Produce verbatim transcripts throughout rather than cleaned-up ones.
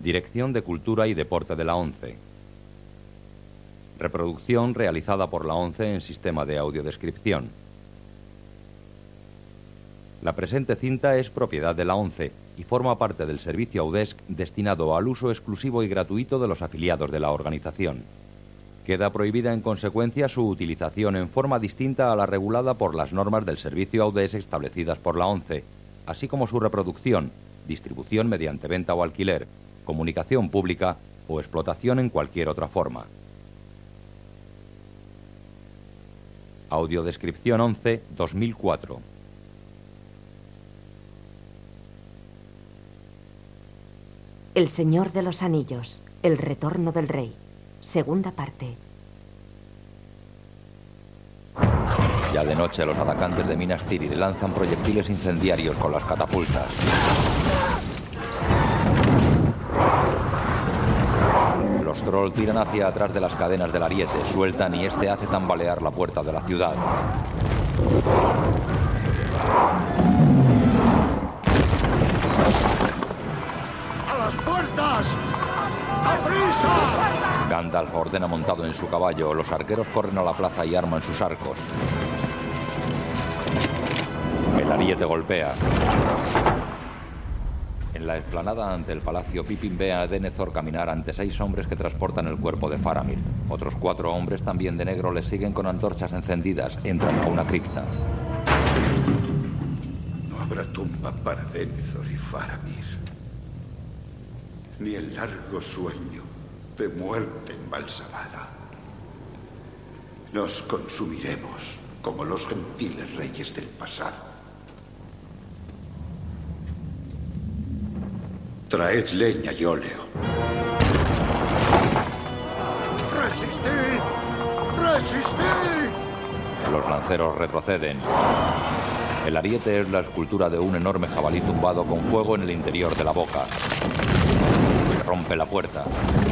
Dirección de Cultura y Deporte de la ONCE. Reproducción realizada por la ONCE en sistema de audiodescripción. La presente cinta es propiedad de la ONCE y forma parte del servicio Audesc destinado al uso exclusivo y gratuito de los afiliados de la organización. Queda prohibida en consecuencia su utilización en forma distinta a la regulada por las normas del servicio Audesc establecidas por la ONCE, así como su reproducción, distribución mediante venta o alquiler, comunicación pública o explotación en cualquier otra forma. Audiodescripción once dos mil cuatro. El Señor de los Anillos, el retorno del rey. Segunda parte. Ya de noche los atacantes de Minas Tirith lanzan proyectiles incendiarios con las catapultas. Los trolls tiran hacia atrás de las cadenas del ariete, sueltan y este hace tambalear la puerta de la ciudad. ¡A las puertas! ¡A prisa! Gandalf ordena montado en su caballo. Los arqueros corren a la plaza y arman sus arcos. El ariete golpea. En la explanada ante el palacio, Pippin ve a Denethor caminar ante seis hombres que transportan el cuerpo de Faramir. Otros cuatro hombres, también de negro, les siguen con antorchas encendidas. Entran a una cripta. No habrá tumba para Denethor y Faramir, ni el largo sueño de muerte embalsamada. Nos consumiremos como los gentiles reyes del pasado. Traed leña y óleo. ¡Resistid! ¡Resistid! Los lanceros retroceden. El ariete es la escultura de un enorme jabalí tumbado con fuego en el interior de la boca. Rompe la puerta.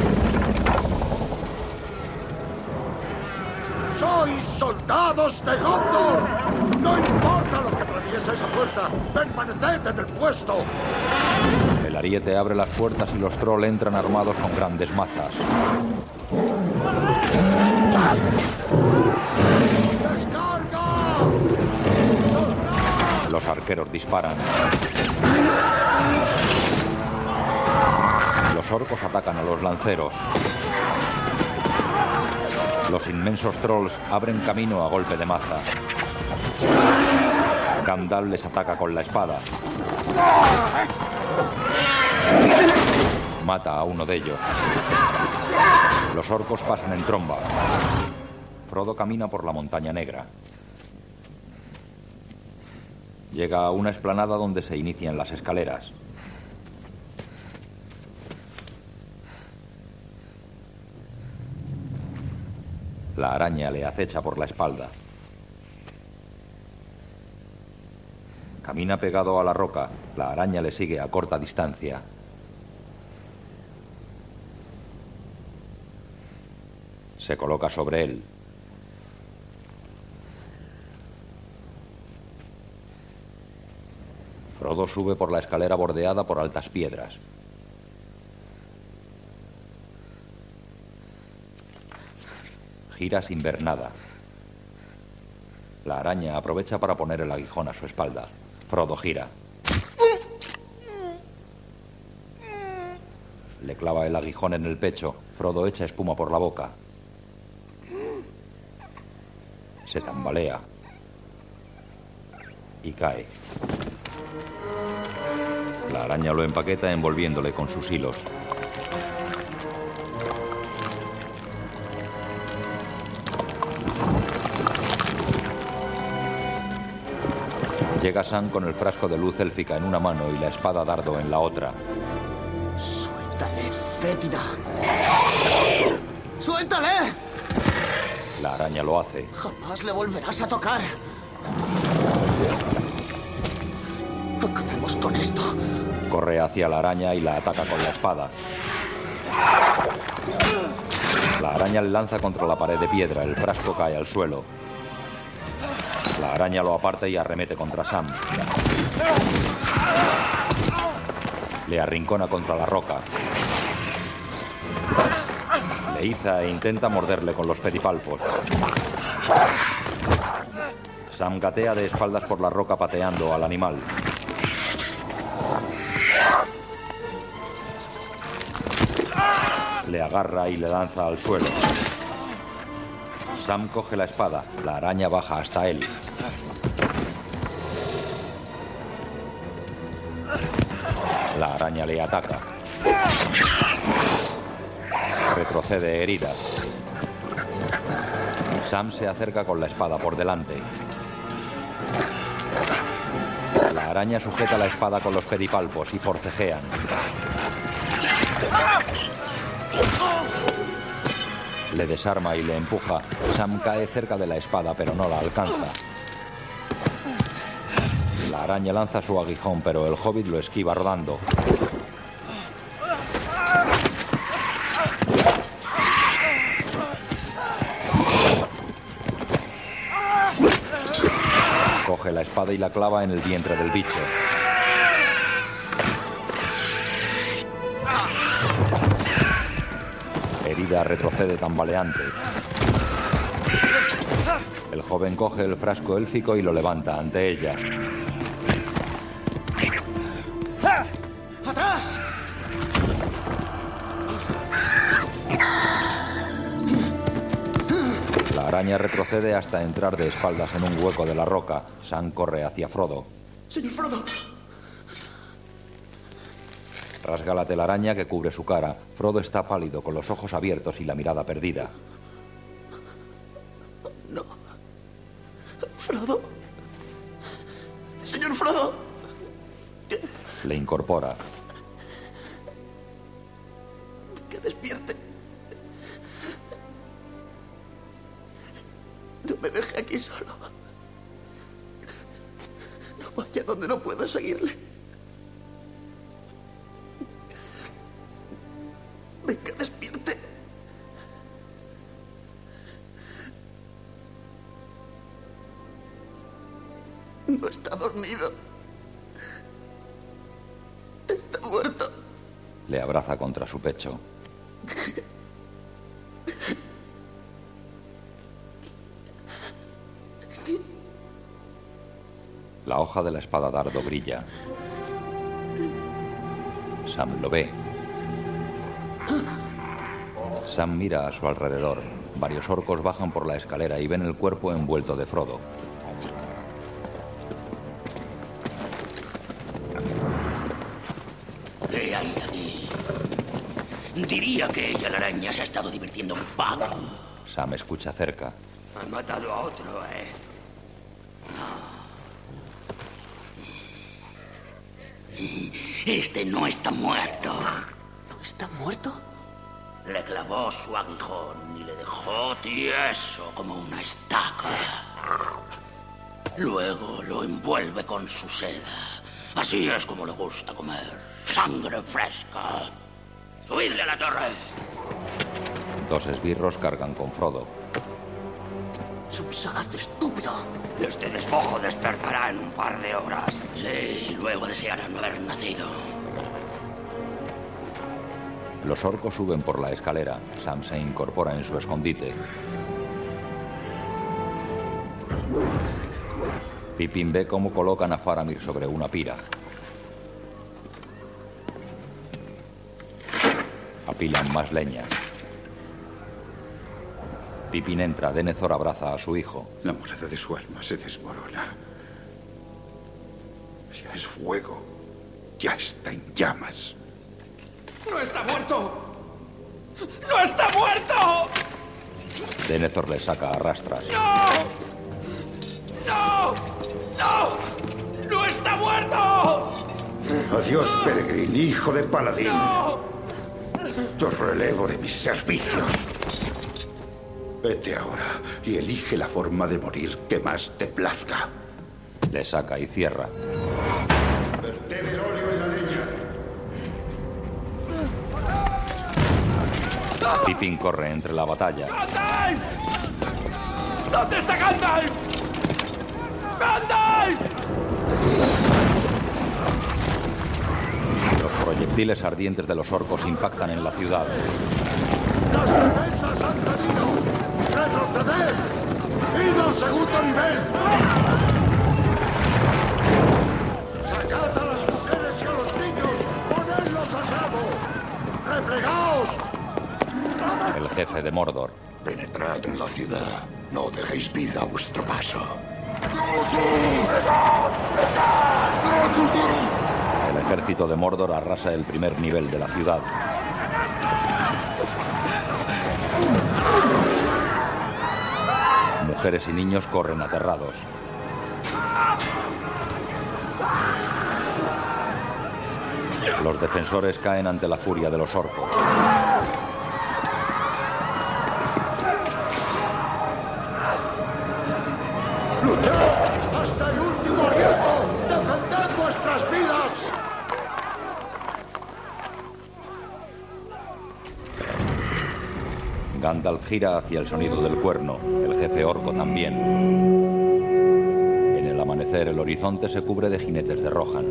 ¡Sois soldados de Gondor! ¡No importa lo que atraviese esa puerta! ¡Permaneced en el puesto! El ariete abre las puertas y los trolls entran armados con grandes mazas. ¡Descarga! Los arqueros disparan. Los orcos atacan a los lanceros. Los inmensos trolls abren camino a golpe de maza. Gandalf les ataca con la espada. Mata a uno de ellos. Los orcos pasan en tromba. Frodo camina por la montaña negra. Llega a una explanada donde se inician las escaleras. La araña le acecha por la espalda. Camina pegado a la roca. La araña le sigue a corta distancia. Se coloca sobre él. Frodo sube por la escalera bordeada por altas piedras. Gira sin ver nada. La araña aprovecha para poner el aguijón a su espalda. Frodo gira. Le clava el aguijón en el pecho. Frodo echa espuma por la boca. Se tambalea. Y cae. La araña lo empaqueta envolviéndole con sus hilos. Llega Sam con el frasco de luz élfica en una mano y la espada dardo en la otra. ¡Suéltale, fétida! ¡Suéltale! La araña lo hace. Jamás le volverás a tocar. Acabemos con esto. Corre hacia la araña y la ataca con la espada. La araña le lanza contra la pared de piedra. El frasco cae al suelo. La araña lo aparta y arremete contra Sam. Le arrincona contra la roca. Se iza e intenta morderle con los pedipalpos. Sam gatea de espaldas por la roca pateando al animal. Le agarra y le lanza al suelo. Sam coge la espada. La araña baja hasta él. La araña le ataca. Retrocede herida. Sam se acerca con la espada por delante. La araña sujeta la espada con los pedipalpos y forcejean. Le desarma y le empuja. Sam cae cerca de la espada, pero no la alcanza. La araña lanza su aguijón, pero el hobbit lo esquiva rodando. Coge la espada y la clava en el vientre del bicho. Herida, retrocede tambaleante. El joven coge el frasco élfico y lo levanta ante ella. ¡Atrás! La araña retrocede hasta entrar de espaldas en un hueco de la roca. Sam corre hacia Frodo. Señor Frodo. Rasga la telaraña que cubre su cara. Frodo está pálido, con los ojos abiertos y la mirada perdida. No. Frodo. Señor Frodo. Le incorpora. Que despierte. No me deje aquí solo. No vaya donde no pueda seguirle. Venga, despierte. No está dormido. Está muerto. Le abraza contra su pecho. La hoja de la espada dardo brilla. Sam lo ve. Sam mira a su alrededor. Varios orcos bajan por la escalera y ven el cuerpo envuelto de Frodo. ¿Qué hay aquí? Diría que ella, la araña, se ha estado divirtiendo un poco. Sam escucha cerca. Ha matado a otro, ¿eh? Este no está muerto. ¿No está muerto? Le clavó su aguijón y le dejó tieso como una estaca. Luego lo envuelve con su seda. Así es como le gusta comer. Sangre fresca. ¡Subidle a la torre! Dos esbirros cargan con Frodo. Es un sagaz estúpido. Este despojo despertará en un par de horas. Sí, y luego deseará no haber nacido. Los orcos suben por la escalera. Sam se incorpora en su escondite. Pippin ve cómo colocan a Faramir sobre una pira. Apilan más leña. Pippin entra. Denethor abraza a su hijo. La morada de su alma se desmorona. Ya es fuego. Ya está en llamas. ¡No está muerto! ¡No está muerto! Denethor le saca a rastras. ¡No! ¡No! ¡No! ¡No está muerto! Adiós, Peregrin, hijo de Paladín. ¡No! Te relevo de mis servicios. Vete ahora y elige la forma de morir que más te plazca. Le saca y cierra. Verted el óleo en la leña. Pippin corre entre la batalla. ¡Gandalf! ¿Dónde está Gandalf? ¡Gandalf! Los proyectiles ardientes de los orcos impactan en la ciudad. ¡La ¡Las defensas han cedido! ¡Retroceded! ¡Id al segundo nivel! ¡Sacad a las mujeres y a los niños! ¡Ponedlos a salvo! ¡Replegaos! El jefe de Mordor. Penetrad en la ciudad. No dejéis vida a vuestro paso. El ejército de Mordor arrasa el primer nivel de la ciudad. Mujeres y niños corren aterrados. Los defensores caen ante la furia de los orcos. ¡Luchad hasta el último aliento! ¡Defended vuestras vidas! Gandalf gira hacia el sonido del cuerno, el jefe orco también. En el amanecer el horizonte se cubre de jinetes de Rohan.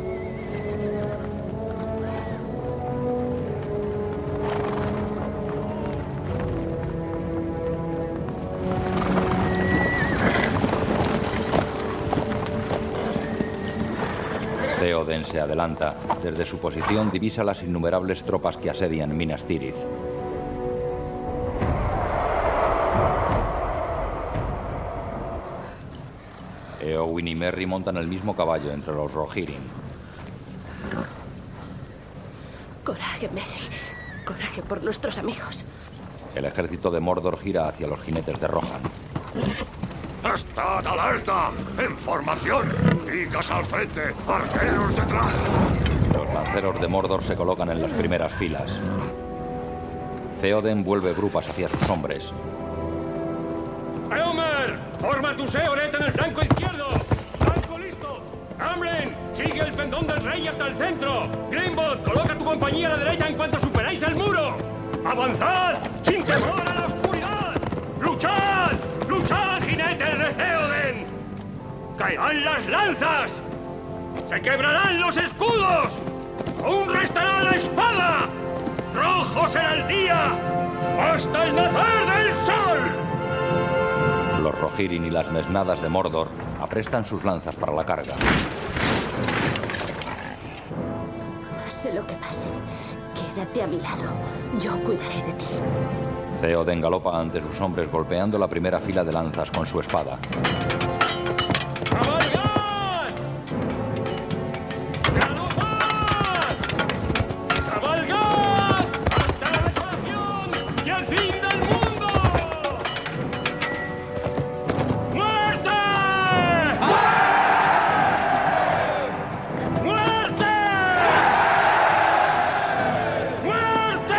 Theoden se adelanta. Desde su posición divisa las innumerables tropas que asedian Minas Tirith. Eowyn y Merry montan el mismo caballo entre los Rohirrim. Coraje, Merry. Coraje por nuestros amigos. El ejército de Mordor gira hacia los jinetes de Rohan. ¡Estad alerta! ¡En formación! ¡Picas al frente! ¡Arqueros detrás! Los lanceros de Mordor se colocan en las primeras filas. Theoden vuelve grupas hacia sus hombres. ¡Eomer! ¡Forma tu Seoret en el flanco izquierdo! ¡Flanco listo! ¡Amren! ¡Sigue el pendón del rey hasta el centro! ¡Grimbold! ¡Coloca tu compañía a la derecha en cuanto superéis el muro! ¡Avanzad! ¡Sin temor a la oscuridad! ¡Luchad! ¡Luchad, jinetes de Theoden! ¡Caerán las lanzas! ¡Se quebrarán los escudos! ¡Aún restará la espada! ¡Rojo será el día! ¡Hasta el nacer del sol! Los Rohirrim y las mesnadas de Mordor aprestan sus lanzas para la carga. Pase lo que pase, quédate a mi lado. Yo cuidaré de ti. Theoden galopa ante sus hombres golpeando la primera fila de lanzas con su espada. ¡Cabalgad! ¡Galopad! ¡Cabalgad! ¡Hasta la desolación y el fin del mundo! ¡Muerte! ¡Muerte! ¡Muerte!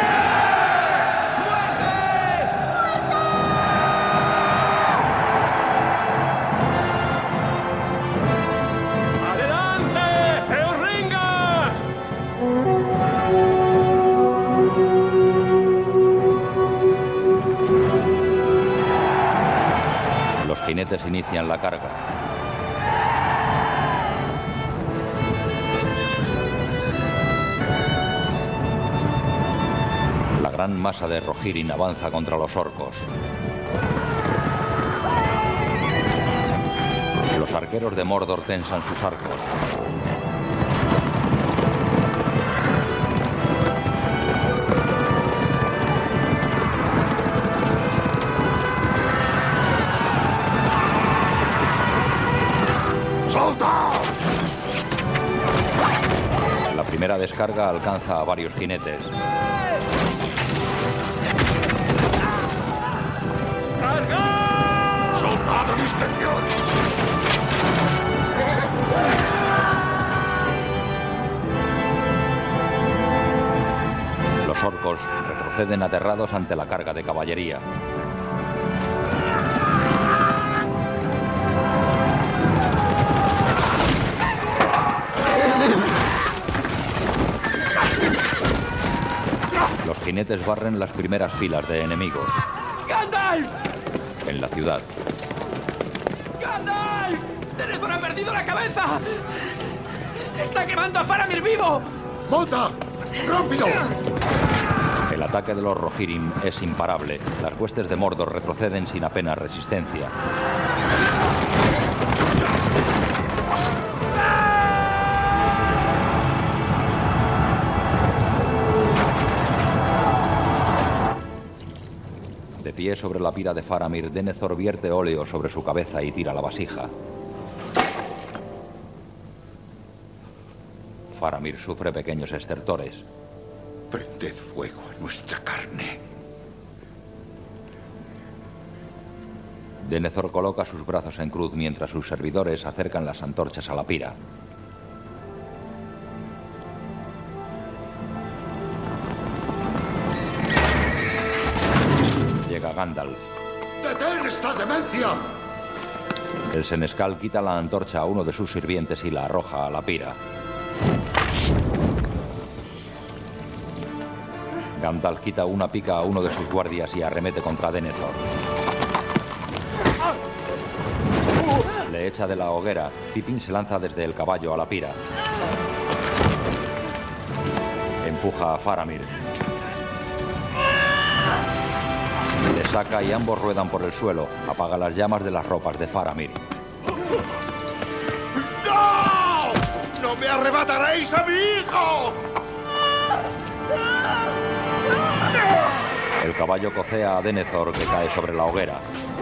¡Adelante! ¡Eorringas! Los jinetes inician la carga. La gran masa de Rohirrim avanza contra los orcos. Los arqueros de Mordor tensan sus arcos. ¡Solta! La primera descarga alcanza a varios jinetes. ¡Cargad! ¡Soldado de discreción! Los orcos retroceden aterrados ante la carga de caballería. Los jinetes barren las primeras filas de enemigos. ¡Gandalf! En la ciudad, ¡Gandalf! ¡Denethor ha perdido la cabeza! ¡Está quemando a Faramir vivo! ¡Mota! ¡Rápido! El ataque de los Rohirrim es imparable. Las huestes de Mordor retroceden sin apenas resistencia. De pie sobre la pira de Faramir, Denethor vierte óleo sobre su cabeza y tira la vasija. Faramir sufre pequeños estertores. Prended fuego a nuestra carne. Denethor coloca sus brazos en cruz mientras sus servidores acercan las antorchas a la pira. Llega Gandalf. ¡Detén esta demencia! El senescal quita la antorcha a uno de sus sirvientes y la arroja a la pira. Gandalf quita una pica a uno de sus guardias y arremete contra Denethor. Le echa de la hoguera. Pippin se lanza desde el caballo a la pira. Empuja a Faramir. Le saca y ambos ruedan por el suelo. Apaga las llamas de las ropas de Faramir. ¡No! ¡No me arrebataréis a mi hijo! El caballo cocea a Denethor, que cae sobre la hoguera.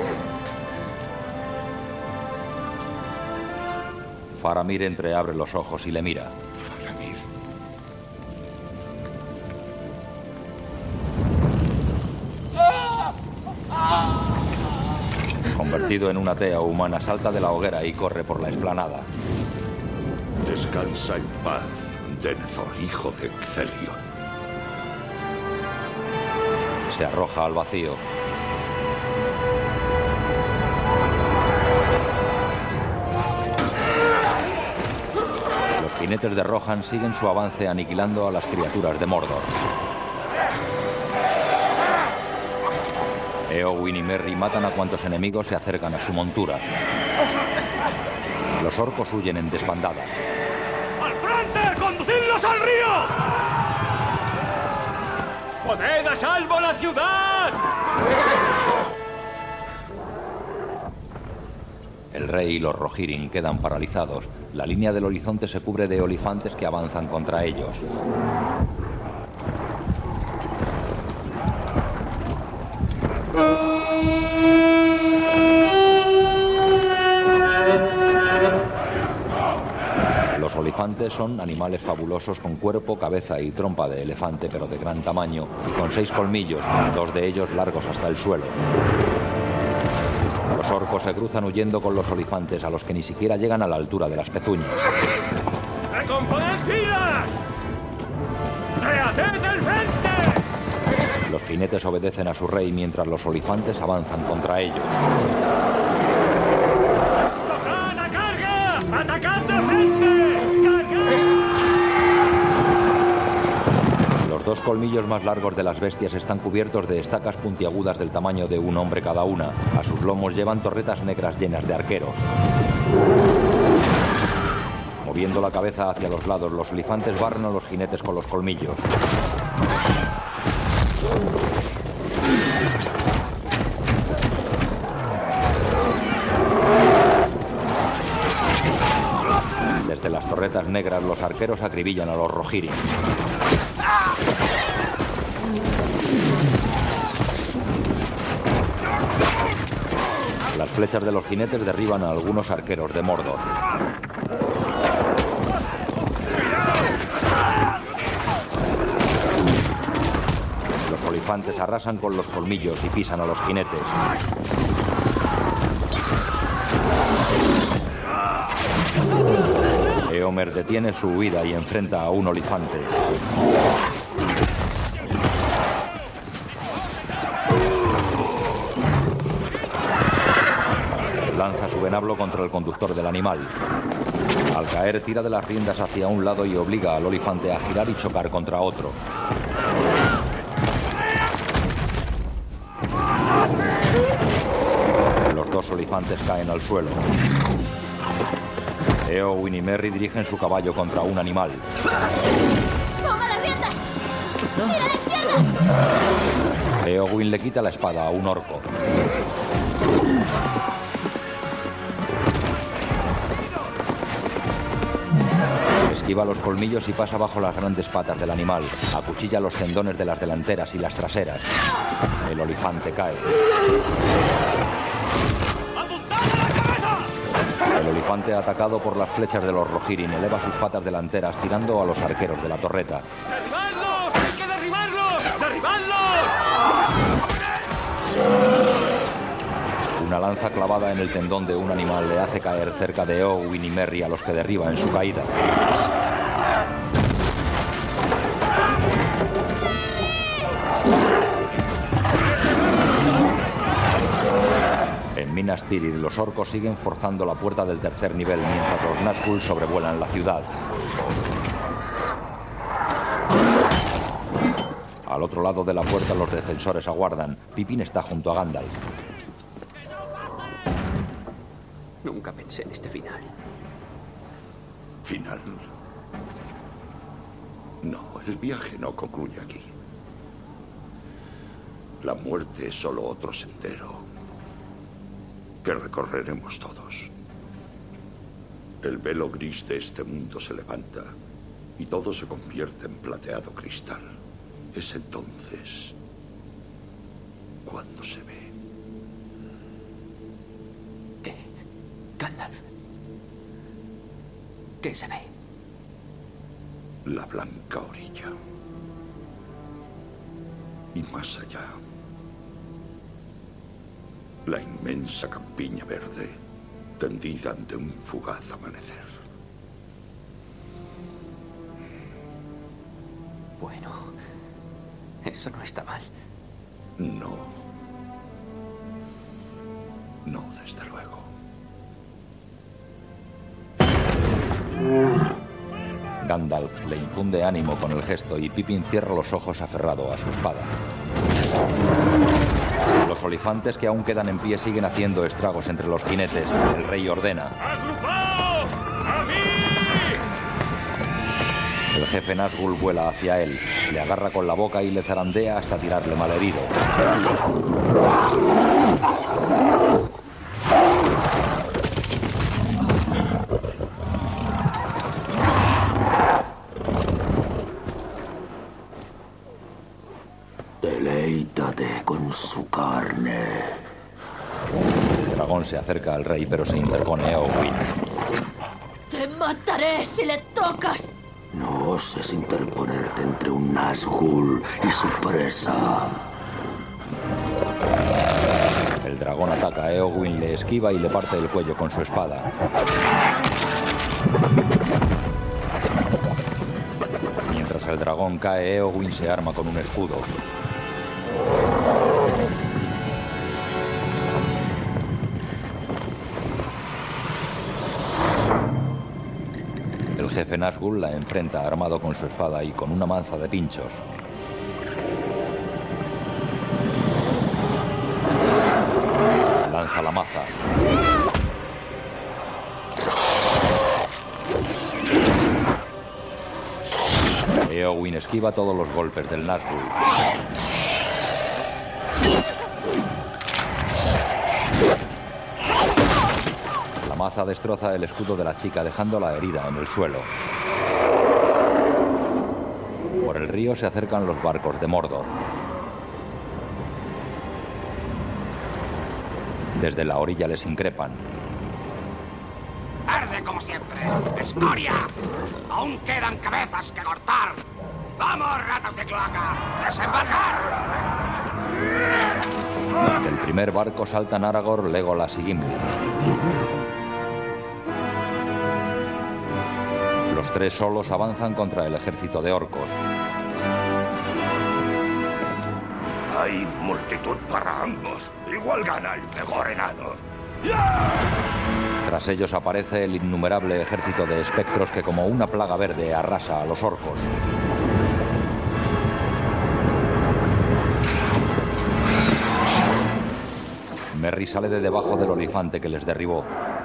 Faramir entreabre los ojos y le mira. Faramir. Convertido en una tea humana, salta de la hoguera y corre por la explanada. Descansa en paz, Denethor, hijo de Celion. Se arroja al vacío. Los jinetes de Rohan siguen su avance aniquilando a las criaturas de Mordor. Eowyn y Merry matan a cuantos enemigos se acercan a su montura. Los orcos huyen en desbandada. ¡Al frente! ¡Conducidlos al río! ¡Poned a salvo la ciudad! El rey y los Rohirrim quedan paralizados. La línea del horizonte se cubre de olifantes que avanzan contra ellos. Los olifantes son animales fabulosos con cuerpo, cabeza y trompa de elefante, pero de gran tamaño, y con seis colmillos, dos de ellos largos hasta el suelo. Los orcos se cruzan huyendo con los olifantes, a los que ni siquiera llegan a la altura de las pezuñas. ¡Recomponed filas! ¡Rehaced el frente! Los jinetes obedecen a su rey mientras los olifantes avanzan contra ellos. ¡Tocad a carga! ¡Atacad de frente! Los dos colmillos más largos de las bestias están cubiertos de estacas puntiagudas del tamaño de un hombre cada una. A sus lomos llevan torretas negras llenas de arqueros. Moviendo la cabeza hacia los lados, los olifantes barren a los jinetes con los colmillos. Desde las torretas negras, los arqueros acribillan a los Rohirrim. Las flechas de los jinetes derriban a algunos arqueros de Mordor. Los olifantes arrasan con los colmillos y pisan a los jinetes. Éomer detiene su huida y enfrenta a un olifante. Lanza su venablo contra el conductor del animal. Al caer, tira de las riendas hacia un lado y obliga al olifante a girar y chocar contra otro. Los dos olifantes caen al suelo. Eowyn y Merry dirigen su caballo contra un animal. ¡Toma las riendas! Eowyn le quita la espada a un orco. Esquiva los colmillos y pasa bajo las grandes patas del animal. Acuchilla los tendones de las delanteras y las traseras. El olifante cae. El olifante, atacado por las flechas de los Rohirrim, eleva sus patas delanteras tirando a los arqueros de la torreta. ¡Derribarlos! ¡Hay que derribarlos! ¡Derribadlos! Una lanza clavada en el tendón de un animal le hace caer cerca de Eowyn y Merry, a los que derriba en su caída. En Minas Tirith, los orcos siguen forzando la puerta del tercer nivel mientras los Nazgûl sobrevuelan la ciudad. Al otro lado de la puerta los defensores aguardan. Pippin está junto a Gandalf. Nunca pensé en este final. ¿Final? No, el viaje no concluye aquí. La muerte es solo otro sendero que recorreremos todos. El velo gris de este mundo se levanta y todo se convierte en plateado cristal. Es entonces cuando se ve. ¿Qué? Gandalf. ¿Qué se ve? La blanca orilla. Y más allá, la inmensa campiña verde tendida ante un fugaz amanecer. Bueno, eso no está mal. No. No, desde luego. Gandalf le infunde ánimo con el gesto y Pippin cierra los ojos aferrado a su espada. Los olifantes que aún quedan en pie siguen haciendo estragos entre los jinetes. El rey ordena: ¡Agrupaos! ¡A mí! El jefe Nazgûl vuela hacia él, le agarra con la boca y le zarandea hasta tirarle malherido. Deleítate con su carne. El dragón se acerca al rey, pero se interpone Eowyn. ¡Te mataré si le tocas! No oses interponerte entre un Nazgûl y su presa. El dragón ataca a Eowyn, le esquiva y le parte el cuello con su espada. Mientras el dragón cae, Eowyn se arma con un escudo. El jefe Nazgûl la enfrenta armado con su espada y con una manza de pinchos. Lanza la maza. Eowyn esquiva todos los golpes del Nazgûl. La maza destroza el escudo de la chica, dejándola herida en el suelo. Por el río se acercan los barcos de Mordor. Desde la orilla les increpan. ¡Arde como siempre! ¡Escoria! ¡Aún quedan cabezas que cortar! ¡Vamos, ratas de cloaca! ¡Desembarcar! Del primer barco saltan Aragorn, Legolas y Gimli. Los tres solos avanzan contra el ejército de orcos. Hay multitud para ambos. Igual gana el mejor enano. Tras ellos aparece el innumerable ejército de espectros que como una plaga verde arrasa a los orcos. Merry sale de debajo del olifante que les derribó.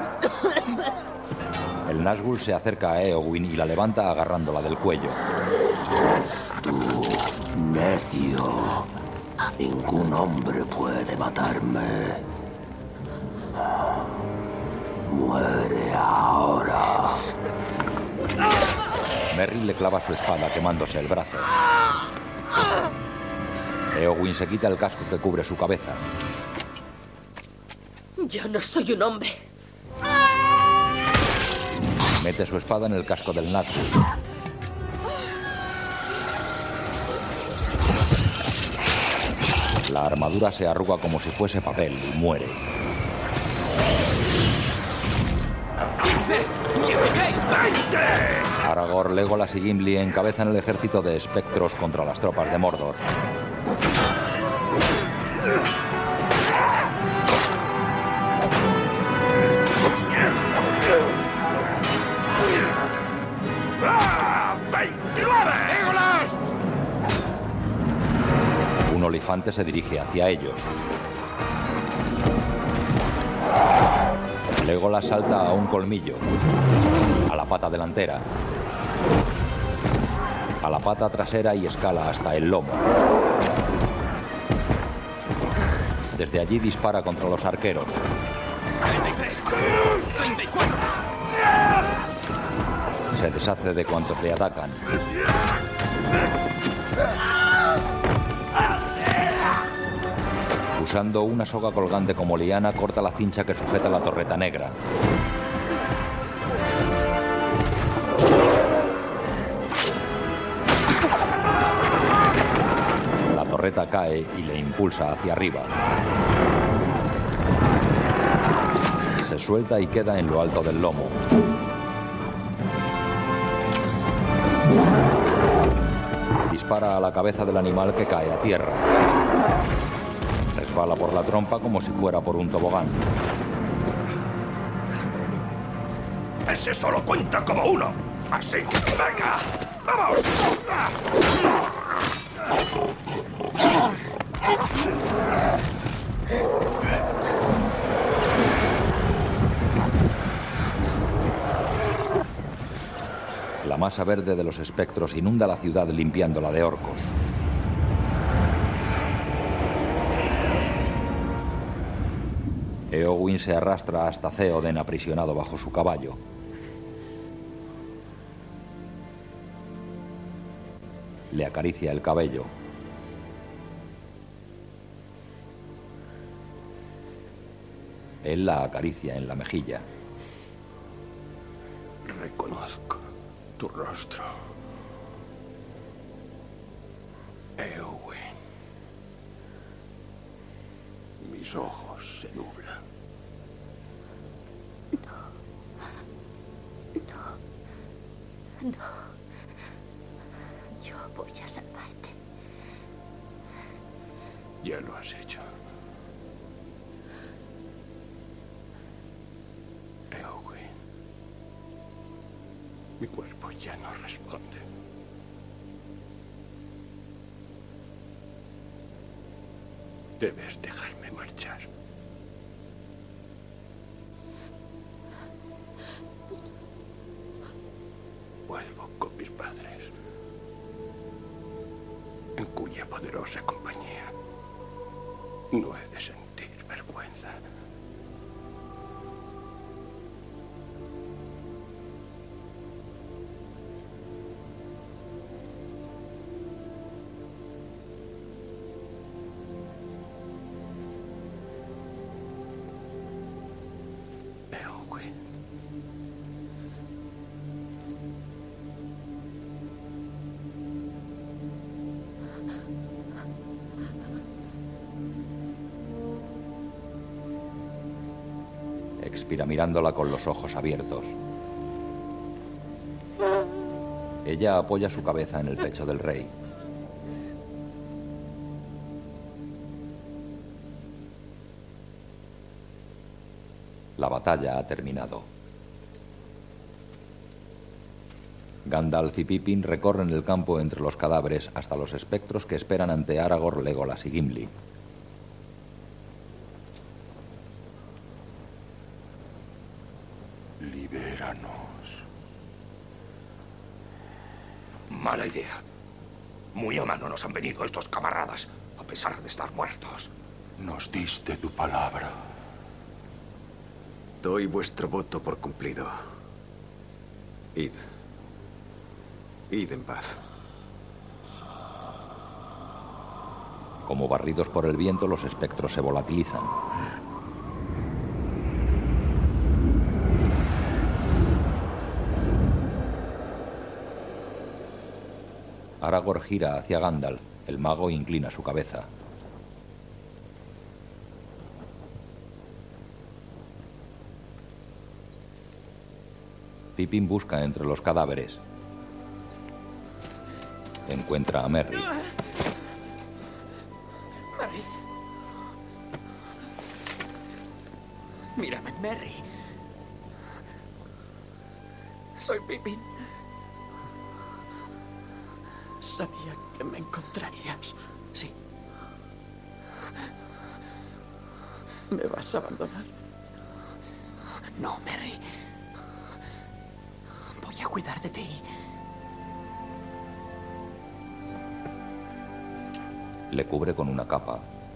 El Nazgûl se acerca a Eowyn y la levanta agarrándola del cuello. Tú necio. Ningún hombre puede matarme. Muere ahora. Merry le clava su espada quemándose el brazo. Eowyn se quita el casco que cubre su cabeza. Yo no soy un hombre. Mete su espada en el casco del Nazgûl. La armadura se arruga como si fuese papel y muere. ¡quince! ¡dieciséis! ¡veinte! Aragorn, Legolas y Gimli encabezan el ejército de espectros contra las tropas de Mordor. ¡veintinueve! ¡Legolas! Un olifante se dirige hacia ellos. Legolas salta a un colmillo, a la pata delantera, a la pata trasera y escala hasta el lomo. Desde allí dispara contra los arqueros. treinta y tres, treinta y cuatro. Se deshace de cuantos le atacan. Usando una soga colgante como liana, corta la cincha que sujeta la torreta negra. La torreta cae y le impulsa hacia arriba. Se suelta y queda en lo alto del lomo. Dispara a la cabeza del animal que cae a tierra. Resbala por la trompa como si fuera por un tobogán. Ese solo cuenta como uno. Así que venga, vamos. La masa verde de los espectros inunda la ciudad limpiándola de orcos. Eowyn se arrastra hasta Theoden aprisionado bajo su caballo. Le acaricia el cabello. Él la acaricia en la mejilla. Reconozco tu rostro. Eowyn. Mis ojos se nublan. No. Yo voy a salvarte. Ya lo has hecho. Eowyn. Mi cuerpo ya no responde. Debes dejarme marchar. Vuelvo con mis padres, en cuya poderosa compañía no he de sentir vergüenza. Expira mirándola con los ojos abiertos. Ella apoya su cabeza en el pecho del rey. La batalla ha terminado. Gandalf y Pippin recorren el campo entre los cadáveres hasta los espectros que esperan ante Aragorn, Legolas y Gimli. Libéranos. Mala idea. Muy a mano nos han venido estos camaradas, a pesar de estar muertos. Nos diste tu palabra. Doy vuestro voto por cumplido. Id. Id en paz. Como barridos por el viento, los espectros se volatilizan. Aragorn gira hacia Gandalf. El mago inclina su cabeza. Pippin busca entre los cadáveres. Encuentra a Merry. Merry. Mírame, Merry. Soy Pippin. Sabía que me encontrarías. Sí. ¿Me vas a abandonar? No, Merry. Voy a cuidar de ti. Le cubre con una capa.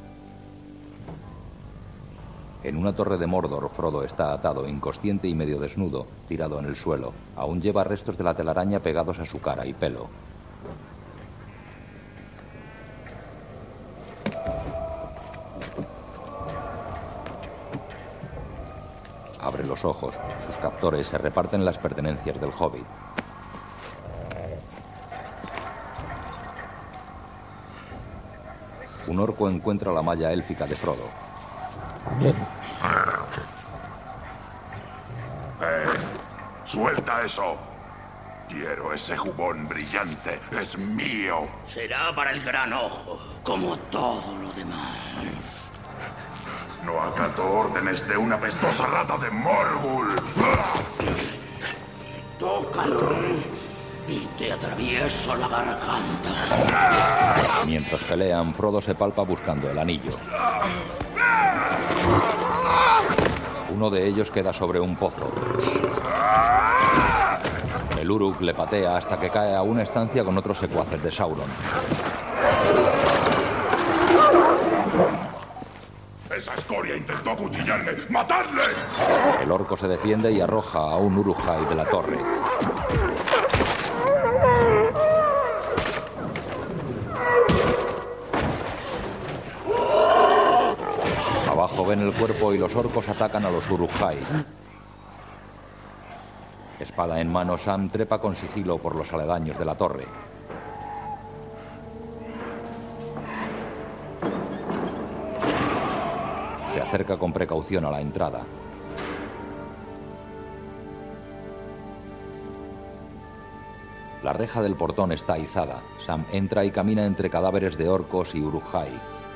En una torre de Mordor, Frodo está atado, inconsciente y medio desnudo, tirado en el suelo. Aún lleva restos de la telaraña pegados a su cara y pelo. Abre los ojos. Sus captores se reparten las pertenencias del hobbit. Un orco encuentra la malla élfica de Frodo. Eh, suelta eso. Quiero ese jubón brillante. Es mío. Será para el gran ojo, como todo lo demás. No acato órdenes de una pestosa rata de Morgul. Tócalo y te atravieso la garganta. Mientras pelean, Frodo se palpa buscando el anillo. Uno de ellos queda sobre un pozo. El Uruk le patea hasta que cae a una estancia con otros secuaces de Sauron. Esa escoria intentó acuchillarme. ¡Matadle! El orco se defiende y arroja a un Uruk-hai de la torre. Abajo ven el cuerpo y los orcos atacan a los Uruk-hai. Espada en mano, Sam trepa con sigilo por los aledaños de la torre. Se acerca con precaución a la entrada. La reja del portón está izada. Sam entra y camina entre cadáveres de orcos y Uruk-hai.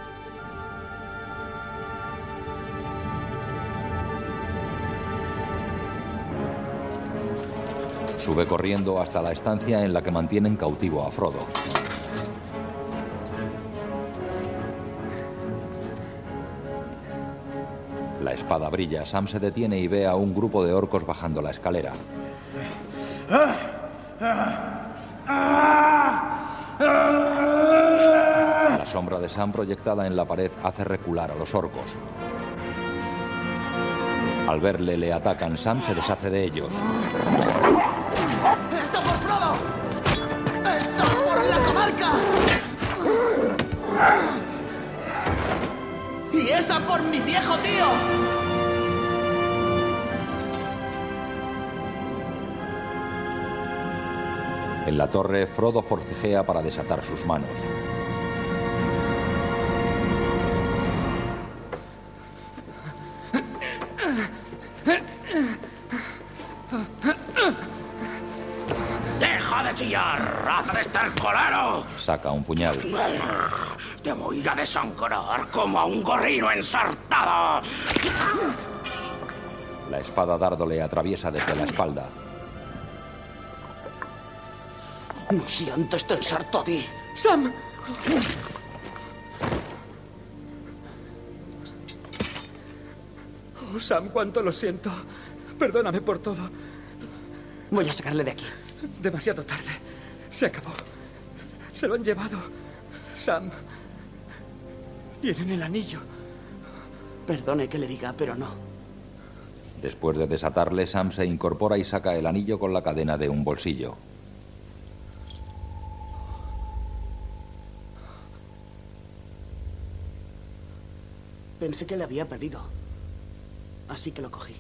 Sube corriendo hasta la estancia en la que mantienen cautivo a Frodo. La espada brilla. Sam se detiene y ve a un grupo de orcos bajando la escalera. La sombra de Sam proyectada en la pared hace recular a los orcos. Al verle, le atacan. Sam se deshace de ellos. ¡Esto por Frodo! ¡Esto por la comarca! ¡Y esa por mi viejo tío! En la torre, Frodo forcejea para desatar sus manos. ¡Deja de chillar, rata de estercolero! Saca un puñal. Te voy a desangrar como a un gorrino ensartado. La espada dardo le atraviesa desde la espalda. No si antes te ensarto a ti. ¡Sam! Oh, Sam, cuánto lo siento. Perdóname por todo. Voy a sacarle de aquí. Demasiado tarde. Se acabó. Se lo han llevado. Sam. Tienen el anillo. Perdone que le diga, pero no. Después de desatarle, Sam se incorpora y saca el anillo con la cadena de un bolsillo. Pensé que le había perdido. Así que lo cogí.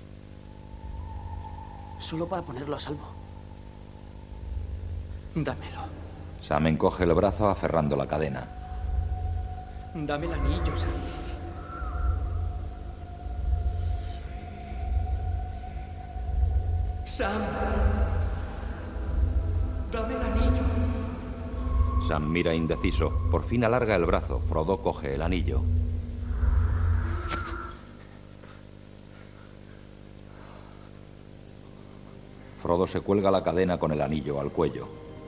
Solo para ponerlo a salvo. Dámelo. Sam encoge el brazo aferrando la cadena. Dame el anillo, Sam. Sam. Dame el anillo. Sam mira indeciso. Por fin alarga el brazo. Frodo coge el anillo. Frodo se cuelga la cadena con el anillo al cuello.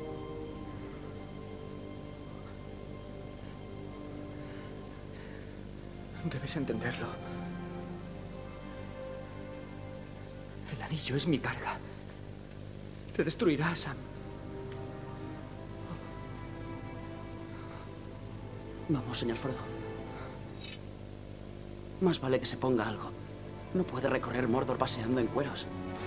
Debes entenderlo. El anillo es mi carga. Te destruirá, Sam. Vamos, señor Frodo. Más vale que se ponga algo. No puede recorrer Mordor paseando en cueros.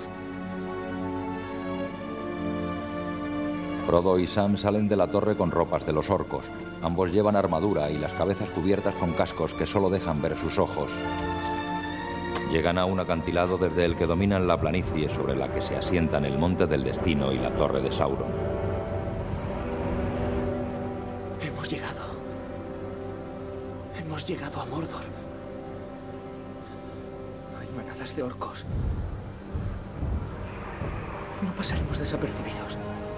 Frodo y Sam salen de la torre con ropas de los orcos. Ambos llevan armadura y las cabezas cubiertas con cascos que solo dejan ver sus ojos. Llegan a un acantilado desde el que dominan la planicie sobre la que se asientan el Monte del Destino y la Torre de Sauron. Hemos llegado. Hemos llegado a Mordor. Hay manadas de orcos. No pasaremos desapercibidos.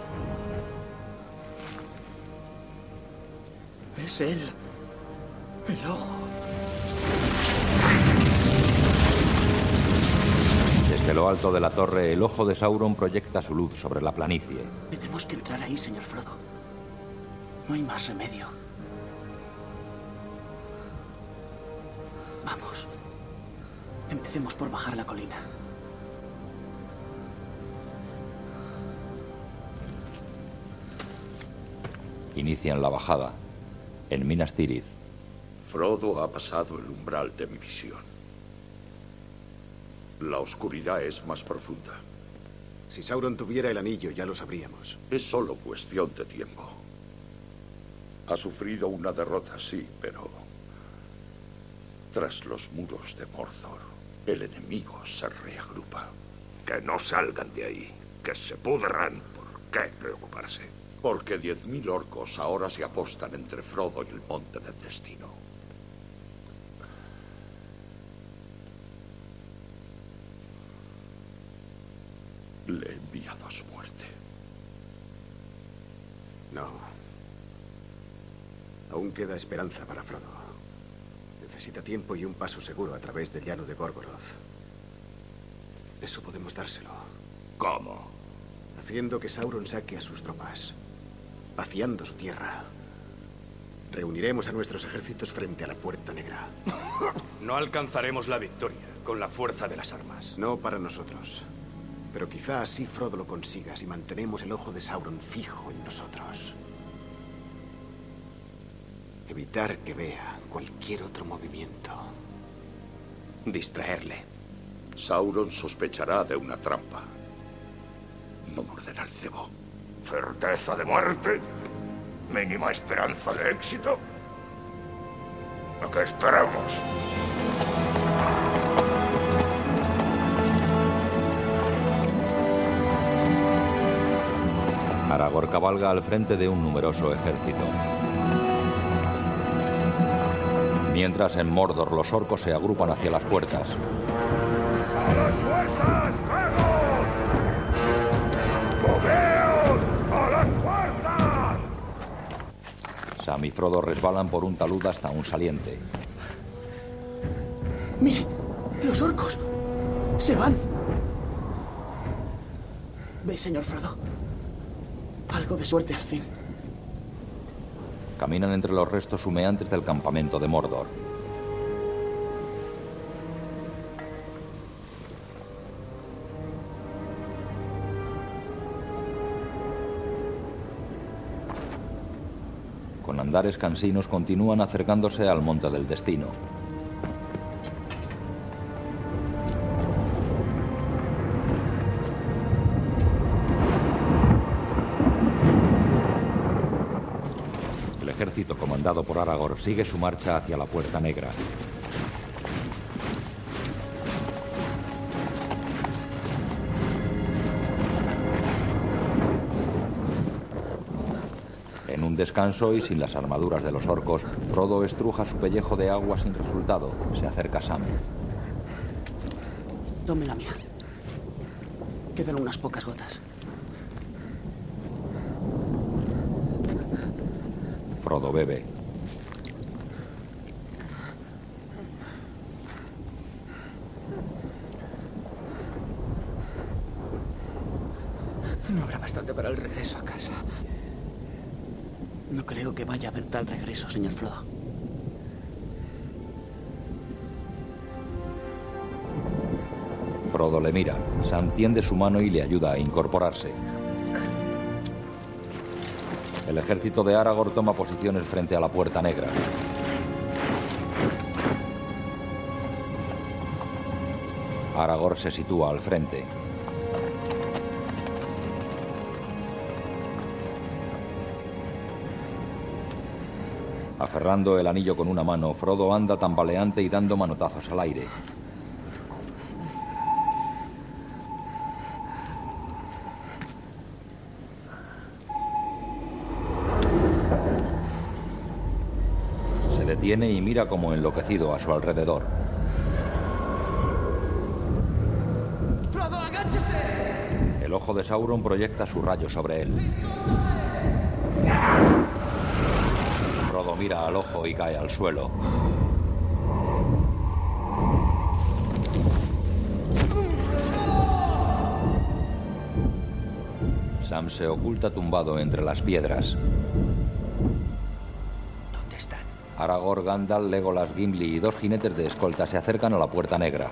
Es él. El ojo. Desde lo alto de la torre, el ojo de Sauron proyecta su luz sobre la planicie. Tenemos que entrar ahí, señor Frodo. No hay más remedio. Vamos. Empecemos por bajar la colina. Inician la bajada. En Minas Tirith. Frodo ha pasado el umbral de mi visión. La oscuridad es más profunda. Si Sauron tuviera el anillo, ya lo sabríamos. Es solo cuestión de tiempo. Ha sufrido una derrota, sí, pero... tras los muros de Mordor, el enemigo se reagrupa. Que no salgan de ahí. Que se pudran. ¿Por qué preocuparse? Porque diez mil orcos ahora se apostan entre Frodo y el Monte del Destino. Le he enviado a su muerte. No. Aún queda esperanza para Frodo. Necesita tiempo y un paso seguro a través del llano de Gorgoroth. Eso podemos dárselo. ¿Cómo? Haciendo que Sauron saque a sus tropas. Vaciando su tierra. Reuniremos a nuestros ejércitos frente a la Puerta Negra. No alcanzaremos la victoria con la fuerza de las armas. No para nosotros. Pero quizá así Frodo lo consiga si mantenemos el ojo de Sauron fijo en nosotros. Evitar que vea cualquier otro movimiento. Distraerle. Sauron sospechará de una trampa. No morderá el cebo. ¿Certeza de muerte? ¿Mínima esperanza de éxito? ¿A qué esperamos? Aragorn cabalga al frente de un numeroso ejército. Mientras en Mordor los orcos se agrupan hacia las puertas. ¡A las puertas! ¡Vamos! ¡Moveos! ¡A las puertas! Sam y Frodo resbalan por un talud hasta un saliente. ¡Mire! ¡Los orcos! ¡Se van! ¿Ve, señor Frodo? Algo de suerte al fin. Caminan entre los restos humeantes del campamento de Mordor. Con andares cansinos continúan acercándose al Monte del Destino. El ejército comandado por Aragorn sigue su marcha hacia la Puerta Negra. En un descanso y sin las armaduras de los orcos, Frodo estruja su pellejo de agua sin resultado. Se acerca Sam. Tome la mía. Quedan unas pocas gotas. Frodo bebe. No habrá bastante para el regreso a casa. No creo que vaya a haber tal regreso, señor Frodo. Frodo le mira. Sam tiende su mano y le ayuda a incorporarse. El ejército de Aragorn toma posiciones frente a la Puerta Negra. Aragorn se sitúa al frente. Aferrando el anillo con una mano, Frodo anda tambaleante y dando manotazos al aire. Se detiene y mira como enloquecido a su alrededor. ¡Frodo, agáchese! El ojo de Sauron proyecta su rayo sobre él. Frodo mira al ojo y cae al suelo. Sam se oculta tumbado entre las piedras. ¿Dónde están? Aragorn, Gandalf, Legolas, Gimli y dos jinetes de escolta se acercan a la Puerta Negra.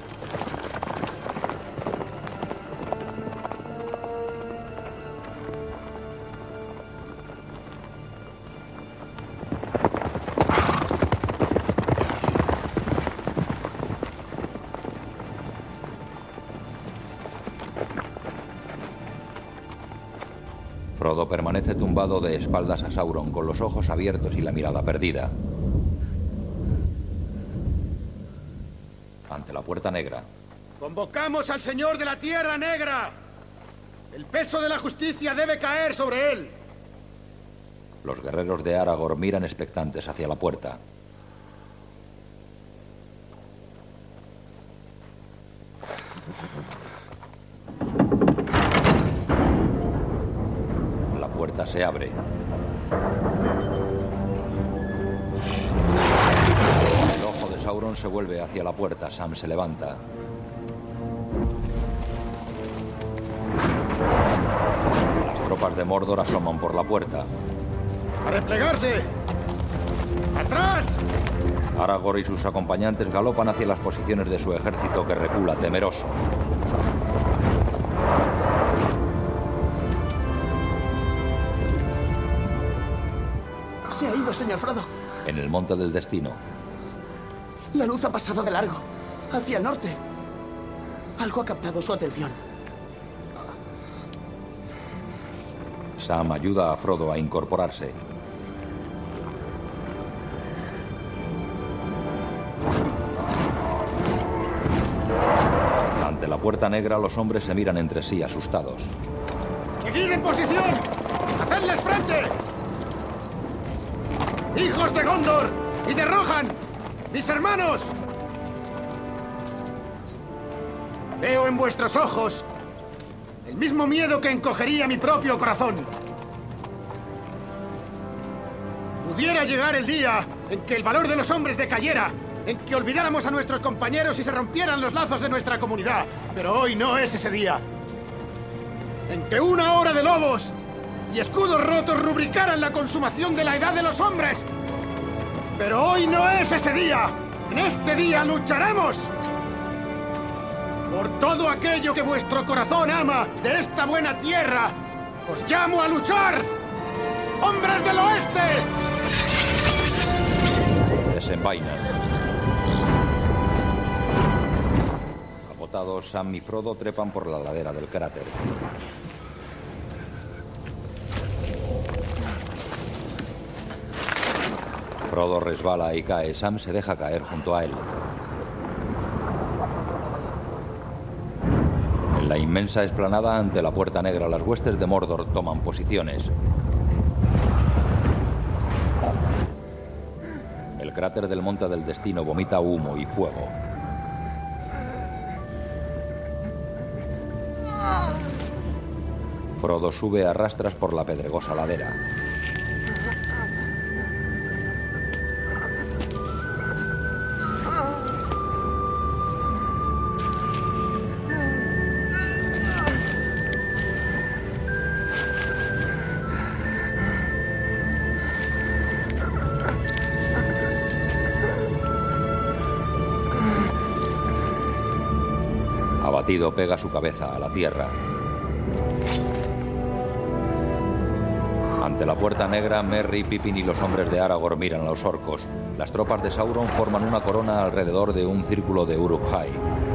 Frodo permanece tumbado de espaldas a Sauron, con los ojos abiertos y la mirada perdida. Ante la Puerta Negra. ¡Convocamos al Señor de la Tierra Negra! ¡El peso de la justicia debe caer sobre él! Los guerreros de Aragorn miran expectantes hacia la puerta. La puerta se abre. El ojo de Sauron se vuelve hacia la puerta. Sam se levanta. Las tropas de Mordor asoman por la puerta. ¡A replegarse! ¡Atrás! Aragorn y sus acompañantes galopan hacia las posiciones de su ejército, que recula temeroso. Se ha ido, señor Frodo. En el Monte del Destino. La luz ha pasado de largo, hacia el norte. Algo ha captado su atención. Sam ayuda a Frodo a incorporarse. Ante la Puerta Negra, los hombres se miran entre sí asustados. ¡Seguid en posición! ¡Hacedles frente! ¡Hijos de Gondor y de Rohan! ¡Mis hermanos! Veo en vuestros ojos el mismo miedo que encogería mi propio corazón. Pudiera llegar el día en que el valor de los hombres decayera, en que olvidáramos a nuestros compañeros y se rompieran los lazos de nuestra comunidad. Pero hoy no es ese día. En que una hora de lobos y escudos rotos rubricaran la consumación de la edad de los hombres. Pero hoy no es ese día. En este día lucharemos por todo aquello que vuestro corazón ama de esta buena tierra. Os llamo a luchar. ¡Hombres del oeste! desenvainan. Agotados, Sam y Frodo trepan por la ladera del cráter. Frodo resbala y cae. Sam se deja caer junto a él. En la inmensa explanada ante la Puerta Negra, las huestes de Mordor toman posiciones. El cráter del Monte del Destino vomita humo y fuego. Frodo sube a rastras por la pedregosa ladera. Abatido, pega su cabeza a la tierra. Ante la Puerta Negra, Merry, Pippin y los hombres de Aragorn miran a los orcos. Las tropas de Sauron forman una corona alrededor de un círculo de Uruk-hai.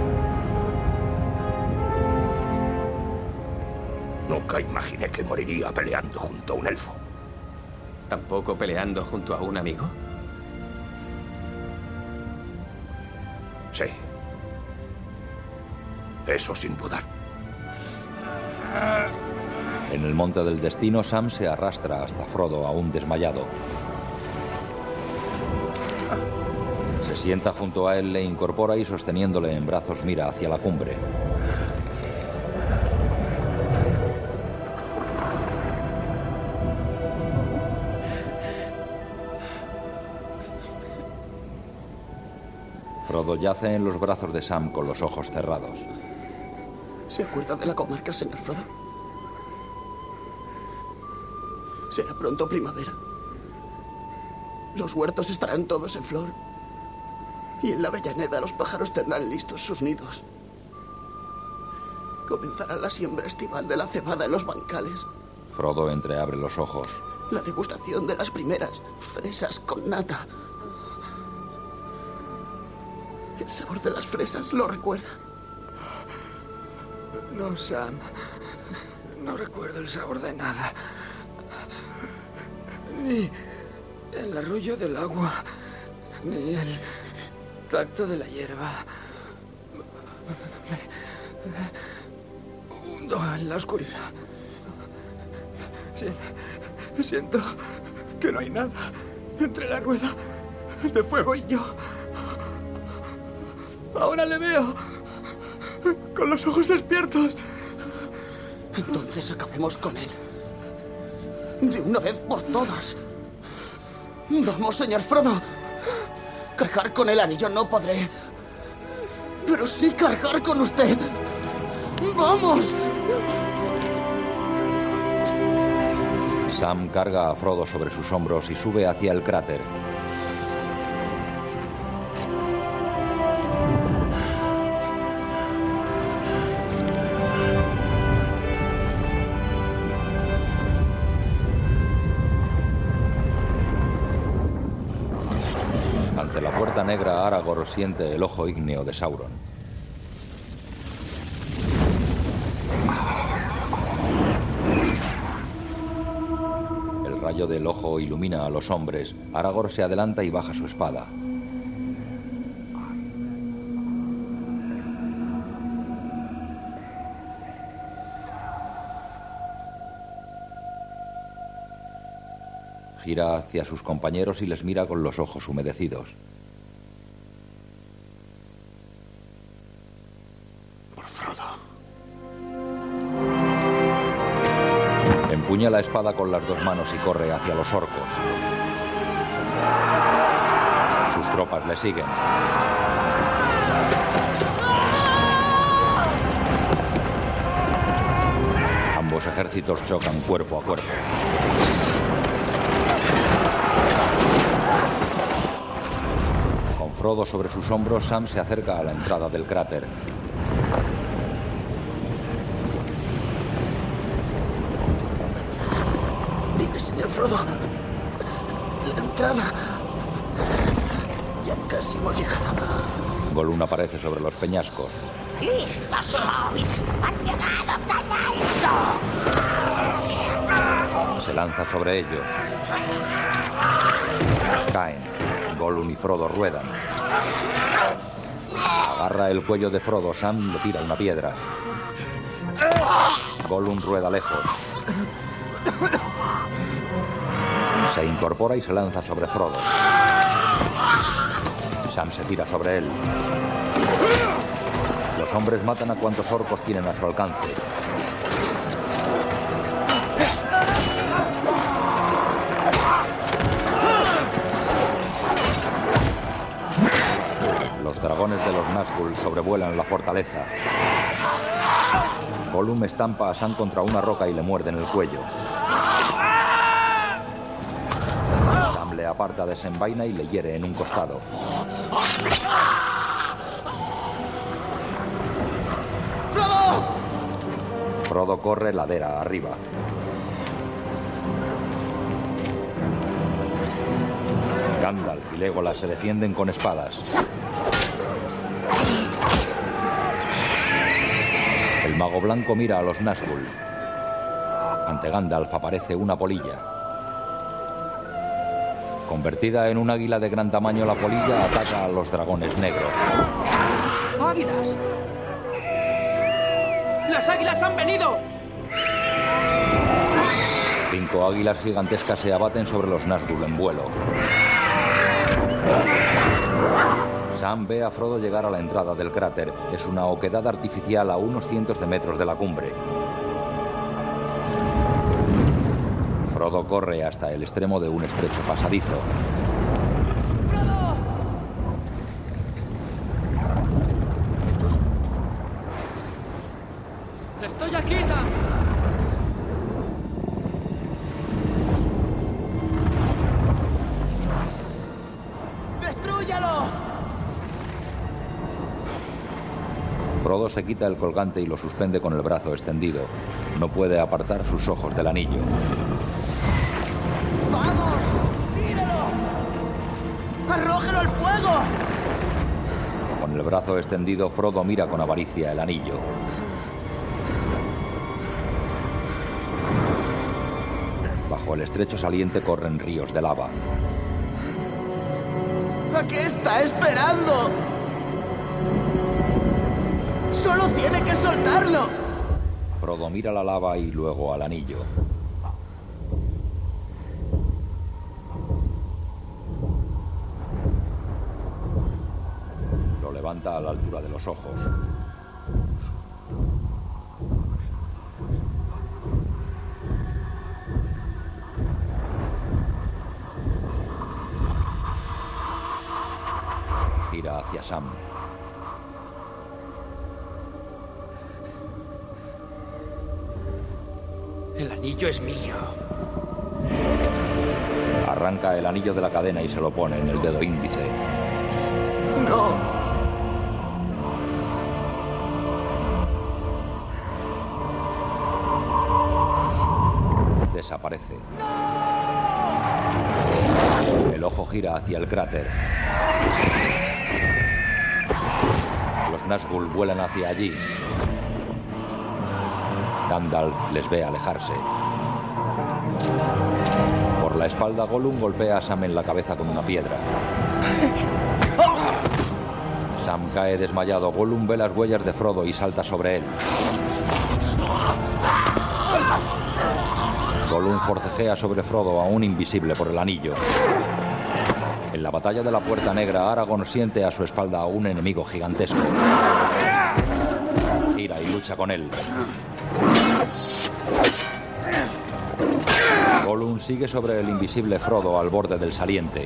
Nunca imaginé que moriría peleando junto a un elfo. ¿Tampoco peleando junto a un amigo? Sí. Eso sin dudar. En el Monte del Destino, Sam se arrastra hasta Frodo, aún desmayado. Se sienta junto a él, le incorpora y sosteniéndole en brazos mira hacia la cumbre. Frodo yace en los brazos de Sam con los ojos cerrados. ¿Se acuerda de la comarca, señor Frodo? Será pronto primavera. Los huertos estarán todos en flor. Y en la Avellaneda los pájaros tendrán listos sus nidos. Comenzará la siembra estival de la cebada en los bancales. Frodo entreabre los ojos. La degustación de las primeras fresas con nata. El sabor de las fresas lo recuerda. No, Sam. No recuerdo el sabor de nada. Ni el arrullo del agua, ni el tacto de la hierba. Me hundo en la oscuridad. Sí, siento que no hay nada entre la rueda de fuego y yo. Ahora le veo con los ojos despiertos. Entonces acabemos con él. De una vez por todas. Vamos, señor Frodo. Cargar con el anillo no podré. Pero sí cargar con usted. ¡Vamos! Sam carga a Frodo sobre sus hombros y sube hacia el cráter. Ante la Puerta Negra, Aragorn siente el ojo ígneo de Sauron. El rayo del ojo ilumina a los hombres. Aragorn se adelanta y baja su espada. Gira hacia sus compañeros y les mira con los ojos humedecidos. Por Frodo. Empuña la espada con las dos manos y corre hacia los orcos. Sus tropas le siguen. Ambos ejércitos chocan cuerpo a cuerpo. Con Frodo sobre sus hombros, Sam se acerca a la entrada del cráter. Dime, señor Frodo. La entrada. Ya casi hemos llegado. Gollum aparece sobre los peñascos. ¡Listos, hobbits! ¡Han llegado tan alto! Se lanza sobre ellos. Caen. Gollum y Frodo ruedan. Agarra el cuello de Frodo. Sam le tira una piedra. Gollum rueda lejos. Se incorpora y se lanza sobre Frodo. Sam se tira sobre él. Los hombres matan a cuantos orcos tienen a su alcance. Los dragones de los Nazgûl sobrevuelan la fortaleza. Gollum estampa a Sam contra una roca y le muerde en el cuello. Sam le aparta, desenvaina y le hiere en un costado. ¡Frodo! Frodo corre ladera arriba. Gandalf y Legolas se defienden con espadas. El mago blanco mira a los Nazgûl. Ante Gandalf aparece una polilla. Convertida en un águila de gran tamaño, la polilla ataca a los dragones negros. ¡Águilas! ¡Las águilas han venido! Cinco águilas gigantescas se abaten sobre los Nazgûl en vuelo. Sam ve a Frodo llegar a la entrada del cráter. Es una oquedad artificial a unos cientos de metros de la cumbre. Frodo corre hasta el extremo de un estrecho pasadizo. ¡Frodo! ¡Estoy aquí, Sam! ¡Destrúyalo! Frodo se quita el colgante y lo suspende con el brazo extendido. No puede apartar sus ojos del anillo. ¡Vamos! ¡Tíralo! ¡Arrójelo al fuego! Con el brazo extendido, Frodo mira con avaricia el anillo. Bajo el estrecho saliente corren ríos de lava. ¿A qué está esperando? ¡Solo tiene que soltarlo! Frodo mira la lava y luego al anillo. Lo levanta a la altura de los ojos. Gira hacia Sam. El anillo es mío. Arranca el anillo de la cadena y se lo pone en el dedo índice. ¡No! Desaparece. El ojo gira hacia el cráter. Los Nazgûl vuelan hacia allí. Gandalf les ve alejarse. Por la espalda, Gollum golpea a Sam en la cabeza con una piedra. Sam cae desmayado. Gollum ve las huellas de Frodo y salta sobre él. Gollum forcejea sobre Frodo, aún invisible por el anillo. En la batalla de la Puerta Negra, Aragorn siente a su espalda a un enemigo gigantesco. Gira y lucha con él. Gollum sigue sobre el invisible Frodo al borde del saliente.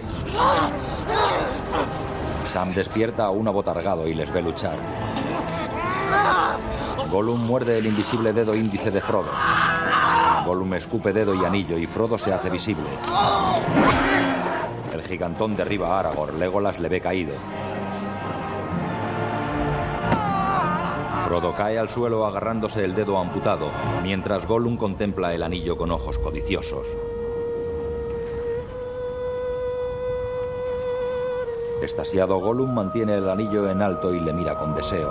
Sam despierta a un abotargado y les ve luchar. Gollum muerde el invisible dedo índice de Frodo. Gollum escupe dedo y anillo y Frodo se hace visible. El gigantón derriba a Aragorn. Legolas le ve caído. Frodo cae al suelo agarrándose el dedo amputado, mientras Gollum contempla el anillo con ojos codiciosos. Extasiado, Gollum mantiene el anillo en alto y le mira con deseo.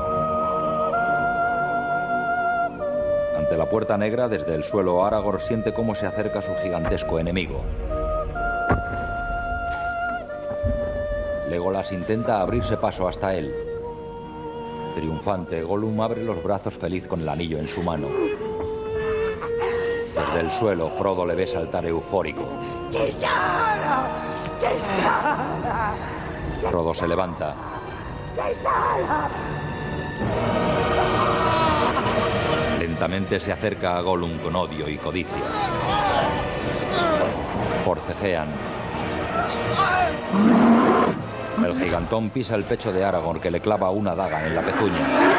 Ante la puerta negra, desde el suelo, Aragorn siente cómo se acerca su gigantesco enemigo. Legolas intenta abrirse paso hasta él. Triunfante, Gollum abre los brazos feliz con el anillo en su mano. Desde el suelo, Frodo le ve saltar eufórico. ¡Tesoro! ¡Tesoro! Frodo se levanta. ¡Tesoro! Lentamente se acerca a Gollum con odio y codicia. Forcejean. El gigantón pisa el pecho de Aragorn, que le clava una daga en la pezuña.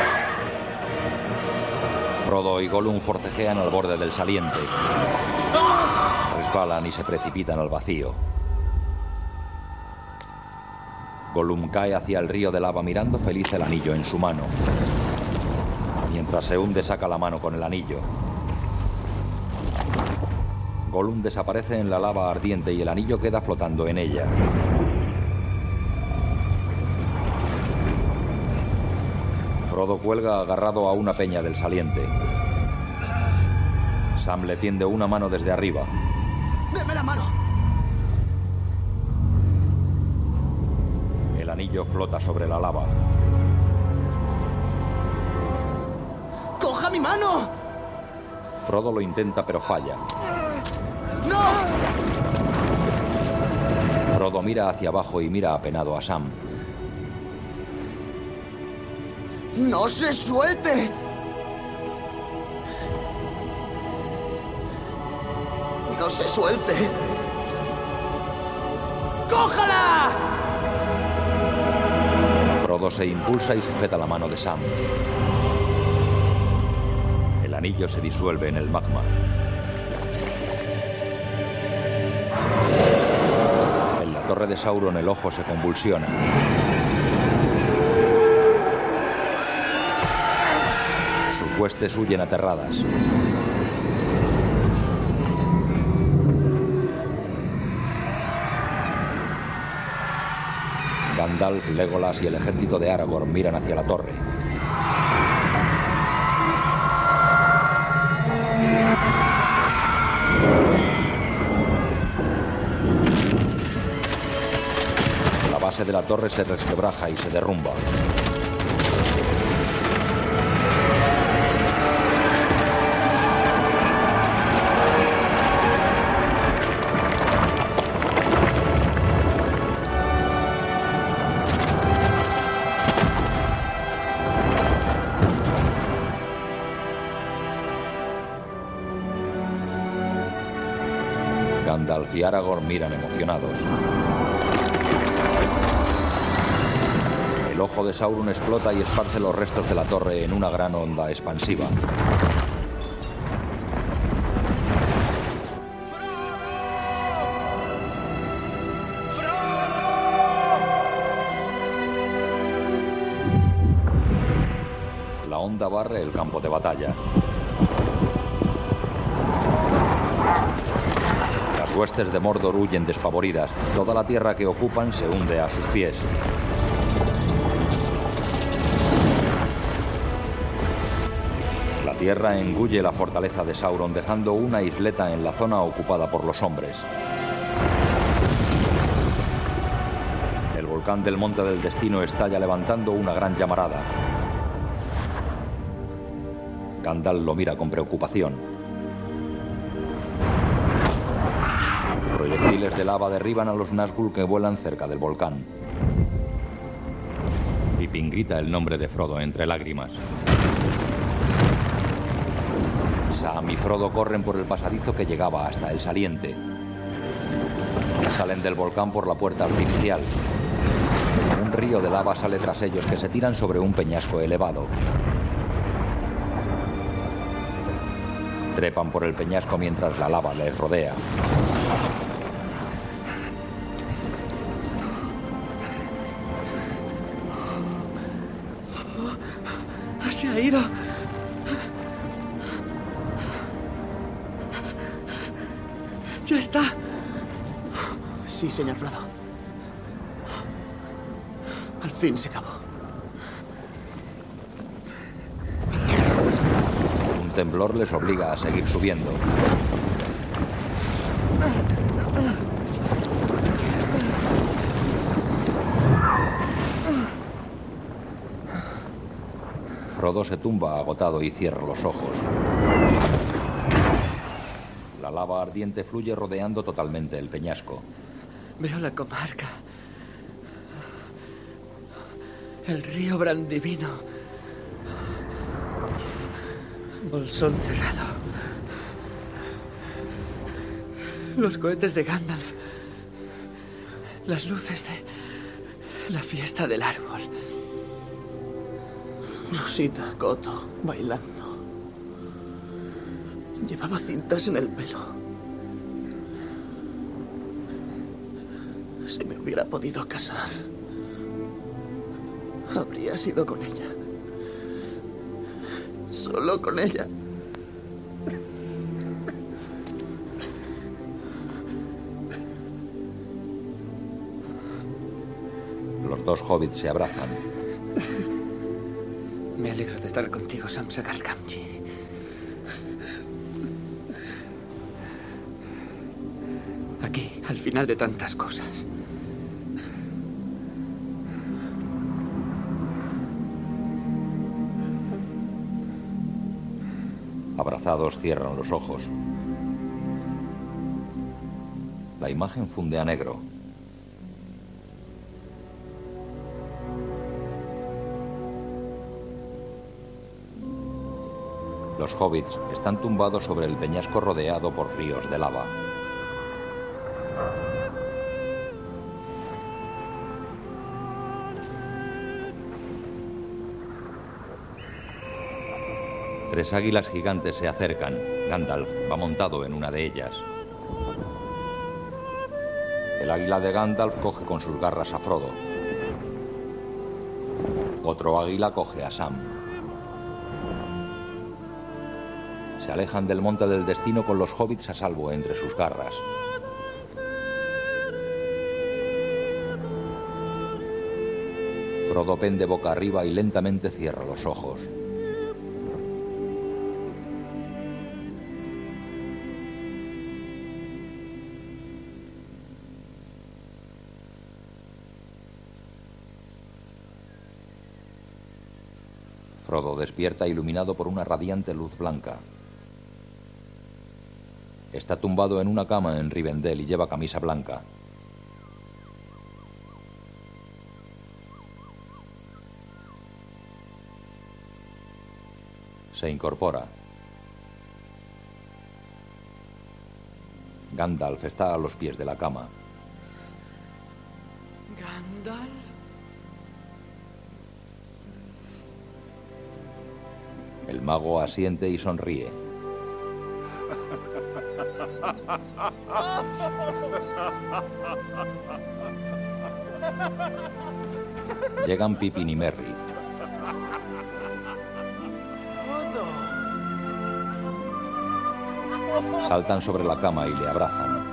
Frodo y Gollum forcejean al borde del saliente. Resbalan y se precipitan al vacío. Gollum cae hacia el río de lava mirando feliz el anillo en su mano. Mientras se hunde, saca la mano con el anillo. Gollum desaparece en la lava ardiente y el anillo queda flotando en ella. Frodo cuelga agarrado a una peña del saliente. Sam le tiende una mano desde arriba. ¡Deme la mano! El anillo flota sobre la lava. ¡Coja mi mano! Frodo lo intenta pero falla. ¡No! Frodo mira hacia abajo y mira apenado a Sam. ¡No se suelte! ¡No se suelte! ¡Cójala! Frodo se impulsa y sujeta la mano de Sam. El anillo se disuelve en el magma. En la torre de Sauron el ojo se convulsiona. Sus huestes huyen aterradas. Gandalf, Legolas y el ejército de Aragorn miran hacia la torre. La base de la torre se resquebraja y se derrumba. Gandalf y Aragorn miran emocionados. El ojo de Sauron explota y esparce los restos de la torre en una gran onda expansiva. La onda barre el campo de batalla. Las huestes de Mordor huyen despavoridas. Toda la tierra que ocupan se hunde a sus pies. La tierra engulle la fortaleza de Sauron, dejando una isleta en la zona ocupada por los hombres. El volcán del Monte del Destino estalla levantando una gran llamarada. Gandalf lo mira con preocupación. Proyectiles de lava derriban a los Nazgûl que vuelan cerca del volcán. Pippin grita el nombre de Frodo entre lágrimas. Sam y Frodo corren por el pasadizo que llegaba hasta el saliente. Salen del volcán por la puerta artificial. Un río de lava sale tras ellos, que se tiran sobre un peñasco elevado. Trepan por el peñasco mientras la lava les rodea. Se ha ido. Ya está. Sí, señor Frodo. Al fin se acabó. Un temblor les obliga a seguir subiendo. Frodo se tumba agotado y cierra los ojos. La lava ardiente fluye rodeando totalmente el peñasco. Veo la comarca. El río Brandivino. Bolsón cerrado. Los cohetes de Gandalf. Las luces de la fiesta del árbol. Rosita Coto bailando. Llevaba cintas en el pelo. Si me hubiera podido casar, habría sido con ella. Solo con ella. Los dos hobbits se abrazan. Me alegro de estar contigo, Samsagal Gamgee. Aquí, al final de tantas cosas. Abrazados cierran los ojos. La imagen funde a negro. Los hobbits están tumbados sobre el peñasco rodeado por ríos de lava. Tres águilas gigantes se acercan. Gandalf va montado en una de ellas. El águila de Gandalf coge con sus garras a Frodo. Otro águila coge a Sam. Se alejan del monte del destino con los hobbits a salvo entre sus garras. Frodo pende boca arriba y lentamente cierra los ojos. Frodo despierta iluminado por una radiante luz blanca. Está tumbado en una cama en Rivendell y lleva camisa blanca. Se incorpora. Gandalf está a los pies de la cama. ¿Gandalf? El mago asiente y sonríe. Llegan Pippin y Merry. Saltan sobre la cama y le abrazan.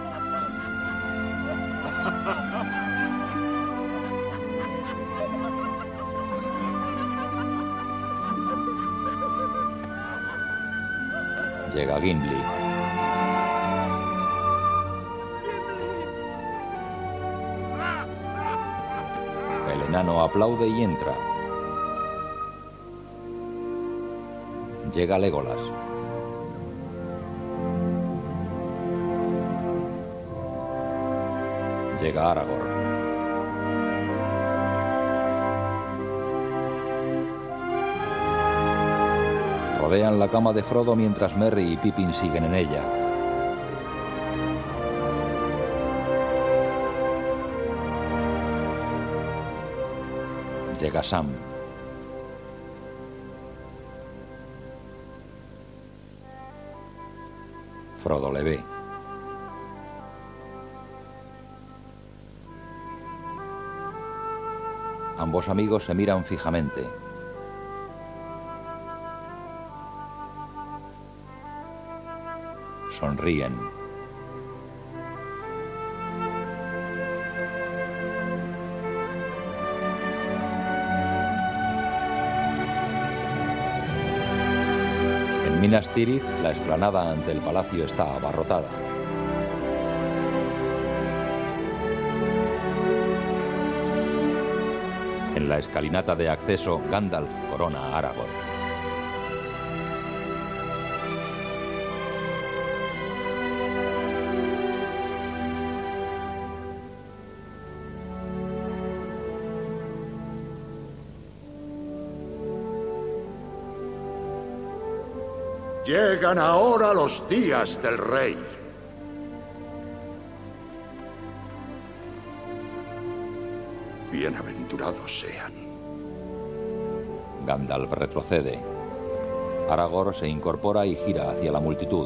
Llega Gimli. El enano aplaude y entra. Llega Legolas. Llega Aragorn. Rodean la cama de Frodo mientras Merry y Pippin siguen en ella. Llega Sam. Frodo le ve. Ambos amigos se miran fijamente. Sonríen. Minas Tirith, la explanada ante el palacio está abarrotada. En la escalinata de acceso, Gandalf corona a Aragorn. Llegan ahora los días del rey. Bienaventurados sean. Gandalf retrocede. Aragorn se incorpora y gira hacia la multitud.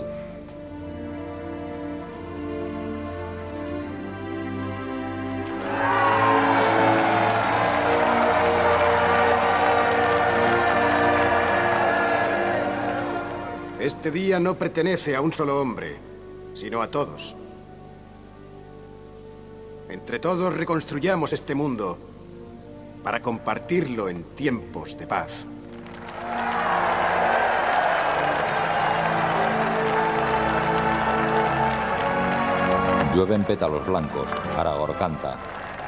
Este día no pertenece a un solo hombre, sino a todos. Entre todos reconstruyamos este mundo para compartirlo en tiempos de paz. Llueven pétalos blancos. Aragorn canta.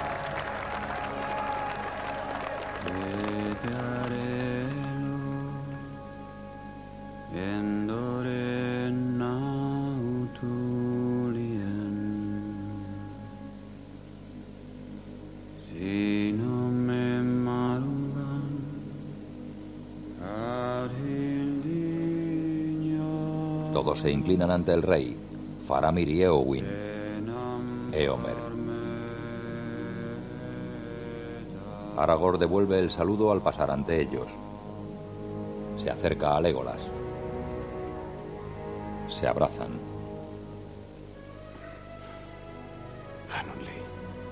Todos se inclinan ante el rey, Faramir y Éowyn. Éomer. Aragorn devuelve el saludo al pasar ante ellos. Se acerca a Legolas. Se abrazan. Anunley.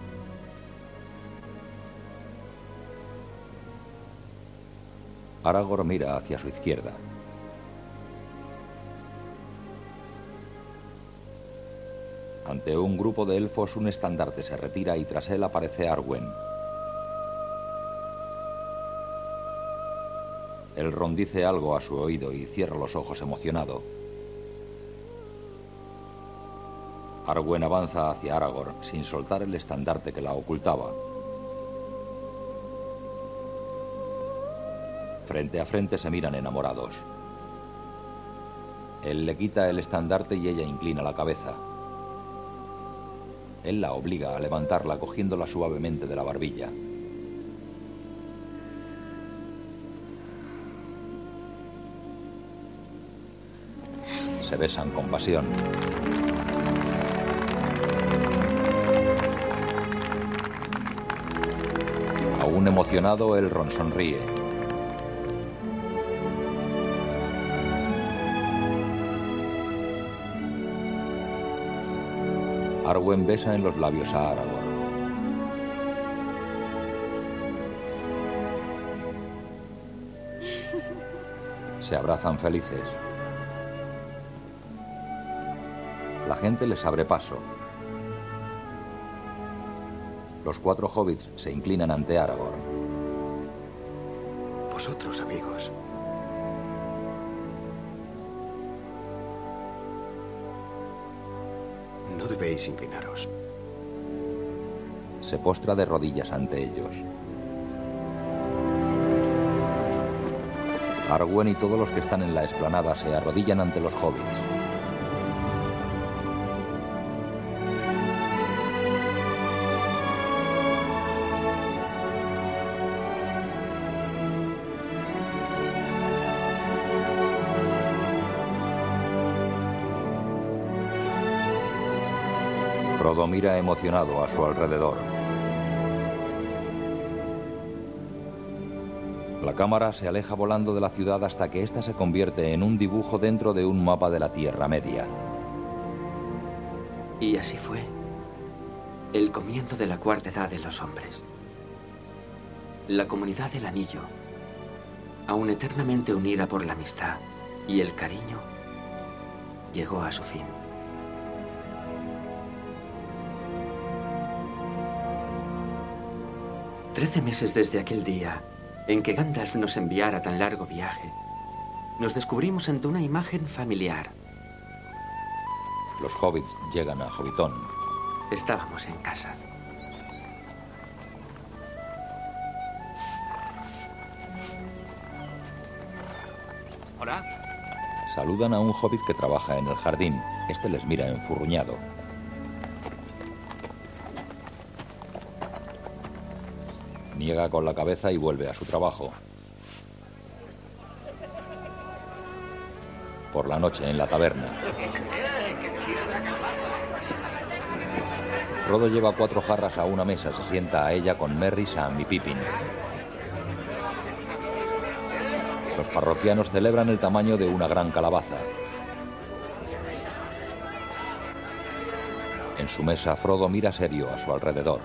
Aragorn mira hacia su izquierda. Ante un grupo de elfos, un estandarte se retira y tras él aparece Arwen. Elrond dice algo a su oído y cierra los ojos emocionado. Arwen avanza hacia Aragorn sin soltar el estandarte que la ocultaba. Frente a frente se miran enamorados. Él le quita el estandarte y ella inclina la cabeza. Él la obliga a levantarla cogiéndola suavemente de la barbilla. Se besan con pasión. Aún emocionado, Elrond sonríe. Arwen besa en los labios a Aragorn. Se abrazan felices. La gente les abre paso. Los cuatro hobbits se inclinan ante Aragorn. Vosotros, amigos. No debéis inclinaros. Se postra de rodillas ante ellos. Arwen y todos los que están en la explanada se arrodillan ante los hobbits. Frodo mira emocionado a su alrededor. La cámara se aleja volando de la ciudad hasta que ésta se convierte en un dibujo dentro de un mapa de la Tierra Media. Y así fue el comienzo de la cuarta edad de los hombres. La comunidad del Anillo, aún eternamente unida por la amistad y el cariño, llegó a su fin. Trece meses desde aquel día en que Gandalf nos enviara tan largo viaje, nos descubrimos ante una imagen familiar. Los hobbits llegan a Hobbiton. Estábamos en casa. Hola. Saludan a un hobbit que trabaja en el jardín. Este les mira enfurruñado. Niega con la cabeza y vuelve a su trabajo. Por la noche en la taberna. Frodo lleva cuatro jarras a una mesa. Se sienta a ella con Merry, Sam y Pippin. Los parroquianos celebran el tamaño de una gran calabaza. En su mesa, Frodo mira serio a su alrededor.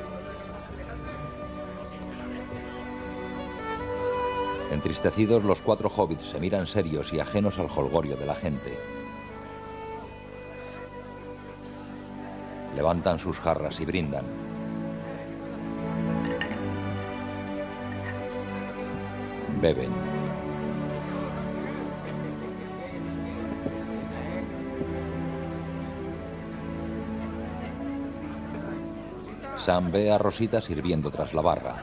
Entristecidos, los cuatro hobbits se miran serios y ajenos al jolgorio de la gente. Levantan sus jarras y brindan. Beben. Sam ve a Rosita sirviendo tras la barra.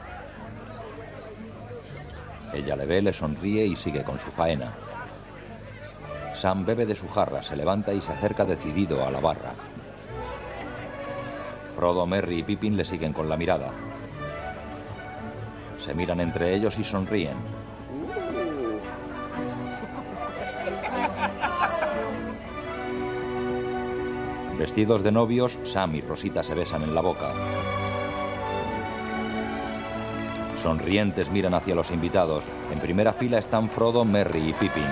Ella le ve, le sonríe y sigue con su faena. Sam bebe de su jarra, se levanta y se acerca decidido a la barra. Frodo, Merry y Pippin le siguen con la mirada. Se miran entre ellos y sonríen. Vestidos de novios, Sam y Rosita se besan en la boca. Sonrientes miran hacia los invitados. En primera fila están Frodo, Merry y Pippin.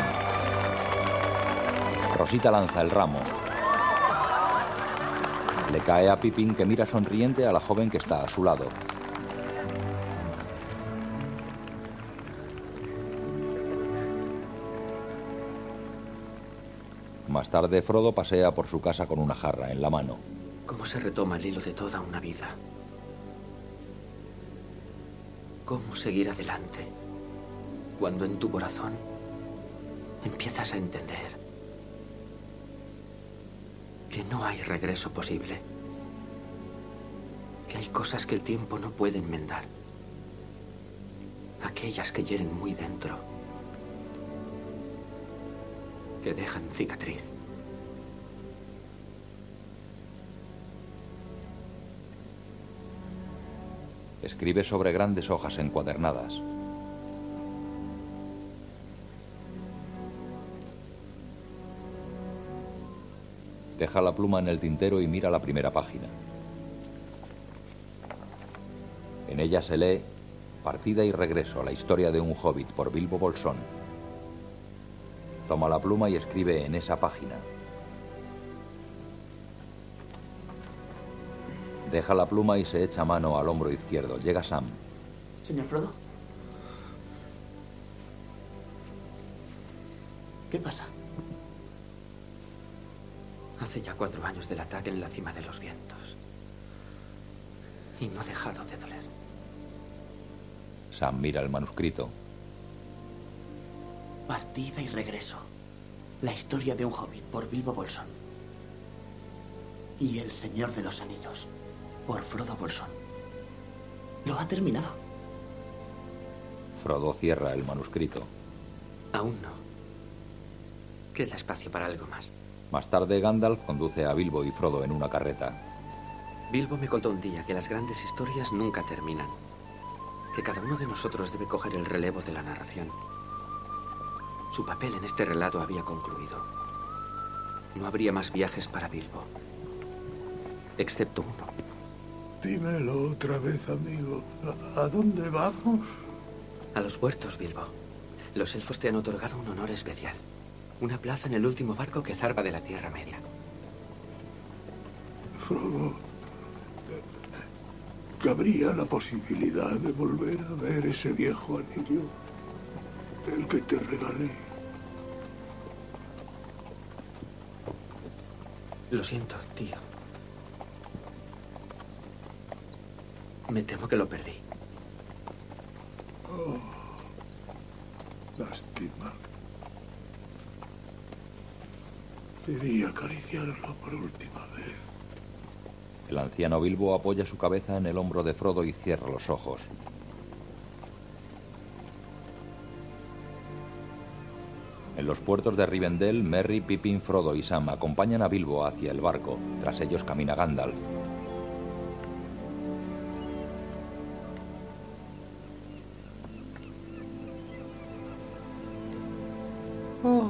Rosita lanza el ramo. Le cae a Pippin, que mira sonriente a la joven que está a su lado. Más tarde, Frodo pasea por su casa con una jarra en la mano. ¿Cómo se retoma el hilo de toda una vida? ¿Cómo seguir adelante cuando en tu corazón empiezas a entender que no hay regreso posible? Que hay cosas que el tiempo no puede enmendar. Aquellas que hieren muy dentro. Que dejan cicatriz. Escribe sobre grandes hojas encuadernadas. Deja la pluma en el tintero y mira la primera página. En ella se lee Partida y regreso, la historia de un hobbit, por Bilbo Bolsón. Toma la pluma y escribe en esa página. Deja la pluma y se echa mano al hombro izquierdo. Llega Sam. Señor Frodo. ¿Qué pasa? Hace ya cuatro años del ataque en la cima de los vientos. Y no ha dejado de doler. Sam mira el manuscrito. Partida y regreso. La historia de un hobbit, por Bilbo Bolsón. Y El Señor de los Anillos, por Frodo Bolsón. Lo ha terminado. Frodo cierra el manuscrito. Aún no. Queda espacio para algo más. Más tarde, Gandalf conduce a Bilbo y Frodo en una carreta. Bilbo me contó un día que las grandes historias nunca terminan. Que cada uno de nosotros debe coger el relevo de la narración. Su papel en este relato había concluido. No habría más viajes para Bilbo. Excepto uno. Dímelo otra vez, amigo. ¿A, a dónde vamos? A los puertos, Bilbo. Los elfos te han otorgado un honor especial. Una plaza en el último barco que zarpa de la Tierra Media. Frodo, ¿cabría la posibilidad de volver a ver ese viejo anillo? El que te regalé. Lo siento, tío. Me temo que lo perdí. Oh, lástima. Quería acariciarlo por última vez. El anciano Bilbo apoya su cabeza en el hombro de Frodo y cierra los ojos. En los puertos de Rivendell, Merry, Pippin, Frodo y Sam acompañan a Bilbo hacia el barco. Tras ellos camina Gandalf. Oh.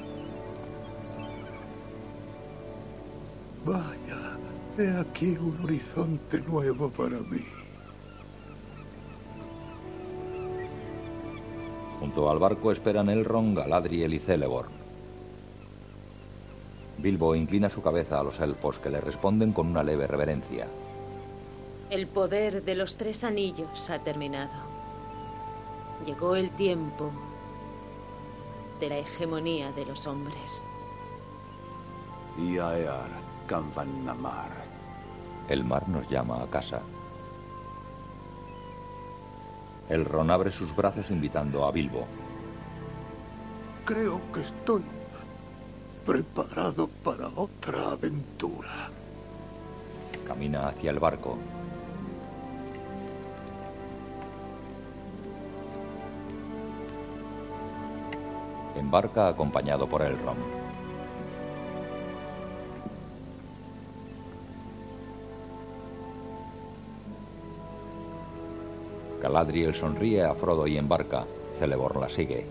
Vaya, he aquí un horizonte nuevo para mí. Junto al barco esperan Elrond, Galadriel y Celeborn. Bilbo inclina su cabeza a los elfos, que le responden con una leve reverencia. El poder de los tres anillos ha terminado. Llegó el tiempo de la hegemonía de los hombres. Iaear Kanvan-Namar. El mar nos llama a casa. Elrond abre sus brazos invitando a Bilbo. Creo que estoy preparado para otra aventura. Camina hacia el barco. Embarca acompañado por Elrond. Galadriel sonríe a Frodo y embarca. Celeborn la sigue.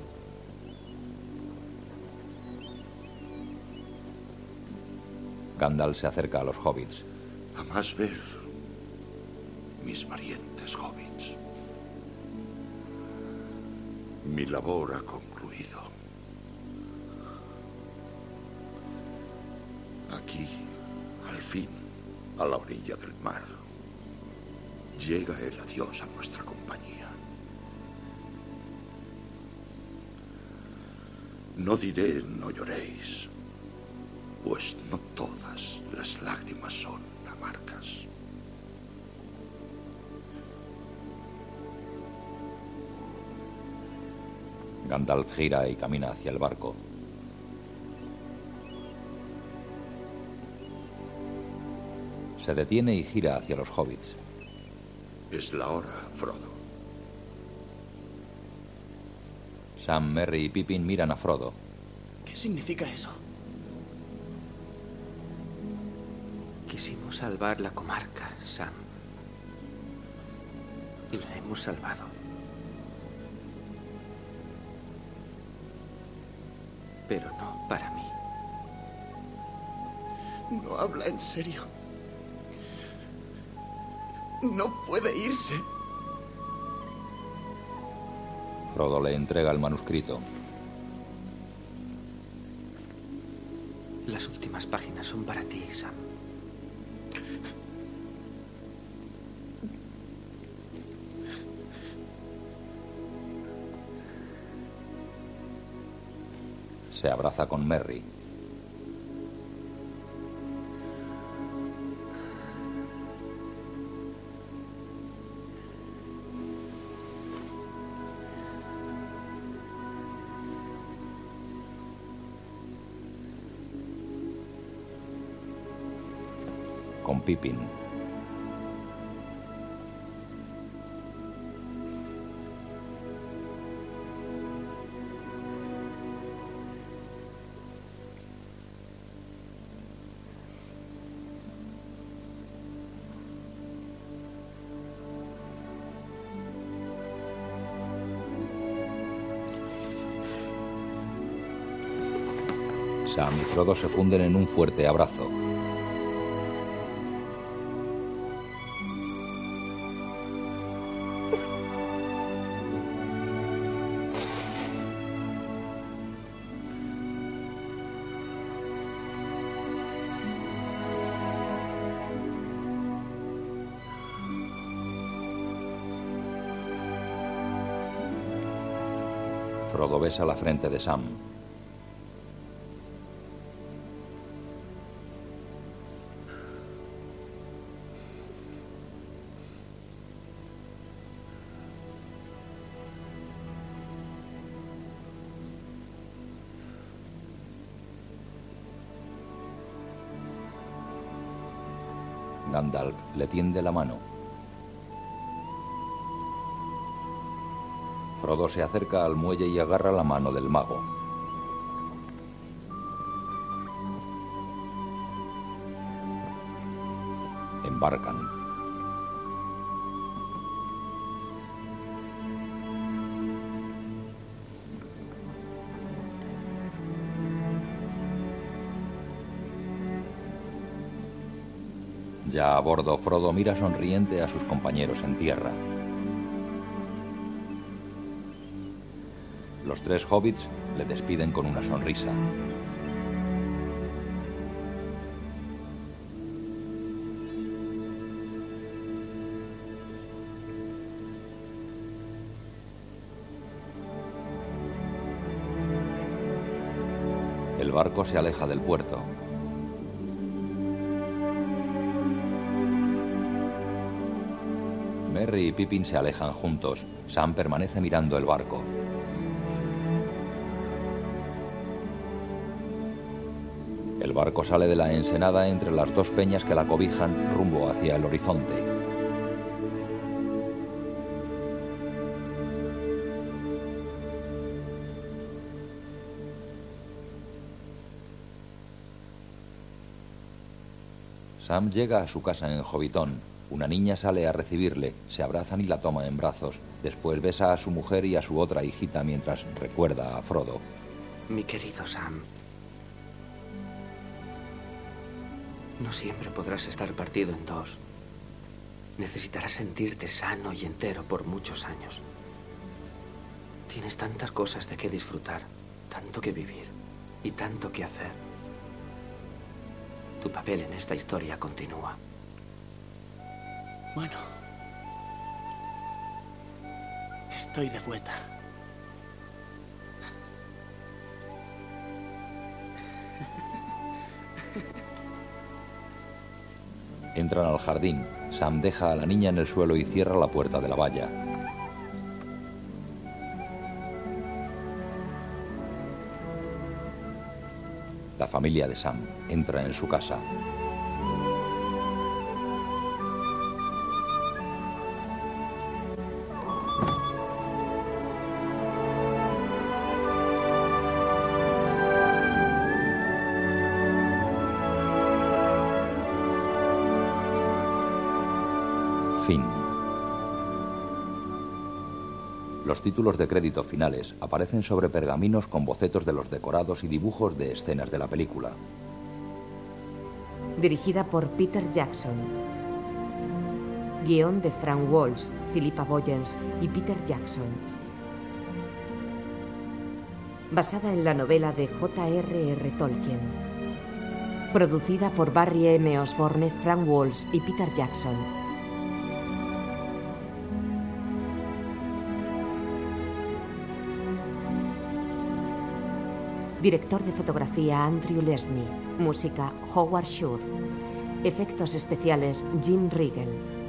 Gandalf se acerca a los hobbits. A más ver, mis valientes hobbits. Mi labor ha concluido. Aquí, al fin, a la orilla del mar, llega el adiós a nuestra compañía. No diré no lloréis, pues no todas las lágrimas son amargas. Gandalf gira y camina hacia el barco. Se detiene y gira hacia los hobbits. Es la hora, Frodo. Sam, Merry y Pippin miran a Frodo. ¿Qué significa eso? Quisimos salvar la comarca, Sam. Y la hemos salvado. Pero no para mí. No habla en serio. No puede irse. Frodo le entrega el manuscrito. Las últimas páginas son para ti, Sam. Se abraza con Merry. Con Pippin. Sam y Frodo se funden en un fuerte abrazo. Frodo besa la frente de Sam. Gandalf le tiende la mano. Frodo se acerca al muelle y agarra la mano del mago. Embarcan. Ya a bordo, Frodo mira sonriente a sus compañeros en tierra. Los tres hobbits le despiden con una sonrisa. El barco se aleja del puerto. Merry y Pippin se alejan juntos. Sam permanece mirando el barco. El barco sale de la ensenada entre las dos peñas que la cobijan rumbo hacia el horizonte. Sam llega a su casa en Hobbiton. Una niña sale a recibirle, se abrazan y la toma en brazos. Después besa a su mujer y a su otra hijita mientras recuerda a Frodo. Mi querido Sam, no siempre podrás estar partido en dos. Necesitarás sentirte sano y entero por muchos años. Tienes tantas cosas de qué disfrutar, tanto que vivir y tanto que hacer. Tu papel en esta historia continúa. Bueno, estoy de vuelta. Entran al jardín. Sam deja a la niña en el suelo y cierra la puerta de la valla. La familia de Sam entra en su casa. Fin. Los títulos de crédito finales aparecen sobre pergaminos con bocetos de los decorados y dibujos de escenas de la película. Dirigida por Peter Jackson. Guión de Frank Walsh, Philippa Boyens y Peter Jackson. Basada en la novela de J R R Tolkien. Producida por Barry M. Osborne, Frank Walsh y Peter Jackson. Director de fotografía Andrew Lesnie. Música Howard Shore. Efectos especiales Jim Riegel.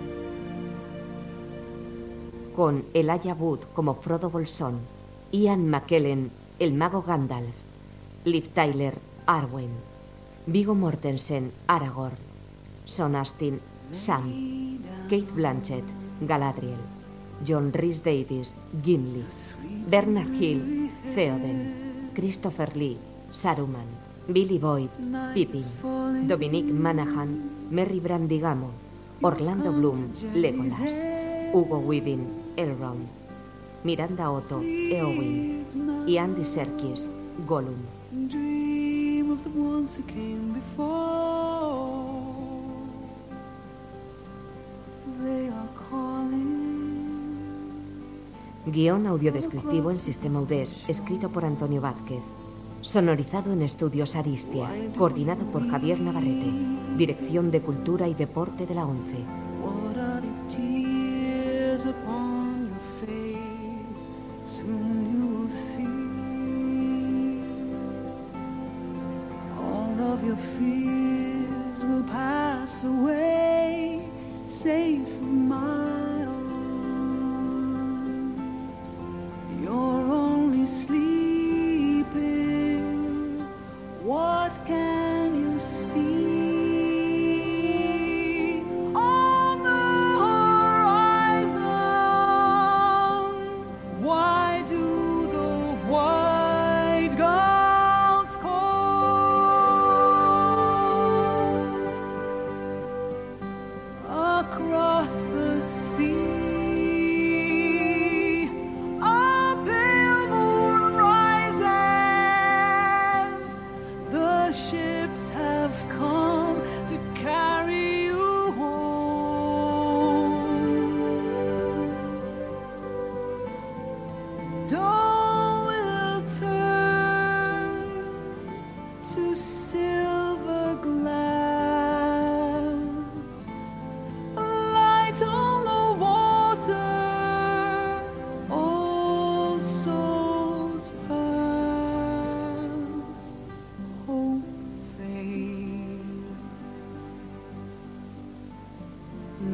Con Elijah Wood como Frodo Bolsón, Ian McKellen, el mago Gandalf, Liv Tyler, Arwen, Viggo Mortensen, Aragorn, Sean Astin, Sam, Kate Blanchett, Galadriel, John Rhys Davies, Gimli, Bernard Hill, Theoden, Christopher Lee, Saruman, Billy Boyd, Pippin, Dominic Monaghan, Merry Brandigamo, Orlando Bloom, Legolas, Hugo Weaving, Elrond, Miranda Otto, Eowyn y Andy Serkis, Gollum. Guión audiodescriptivo en sistema Udés, escrito por Antonio Vázquez. Sonorizado en Estudios Aristia, coordinado por Javier Navarrete. Dirección de Cultura y Deporte de la ONCE. What can you see?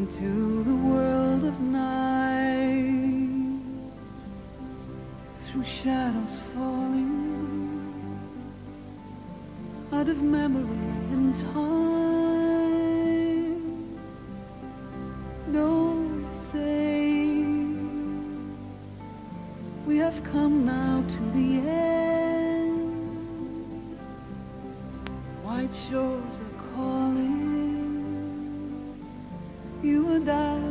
into the world of night, through shadows falling out of memory and time. Don't say we have come now to the end. White shores are calling. You and I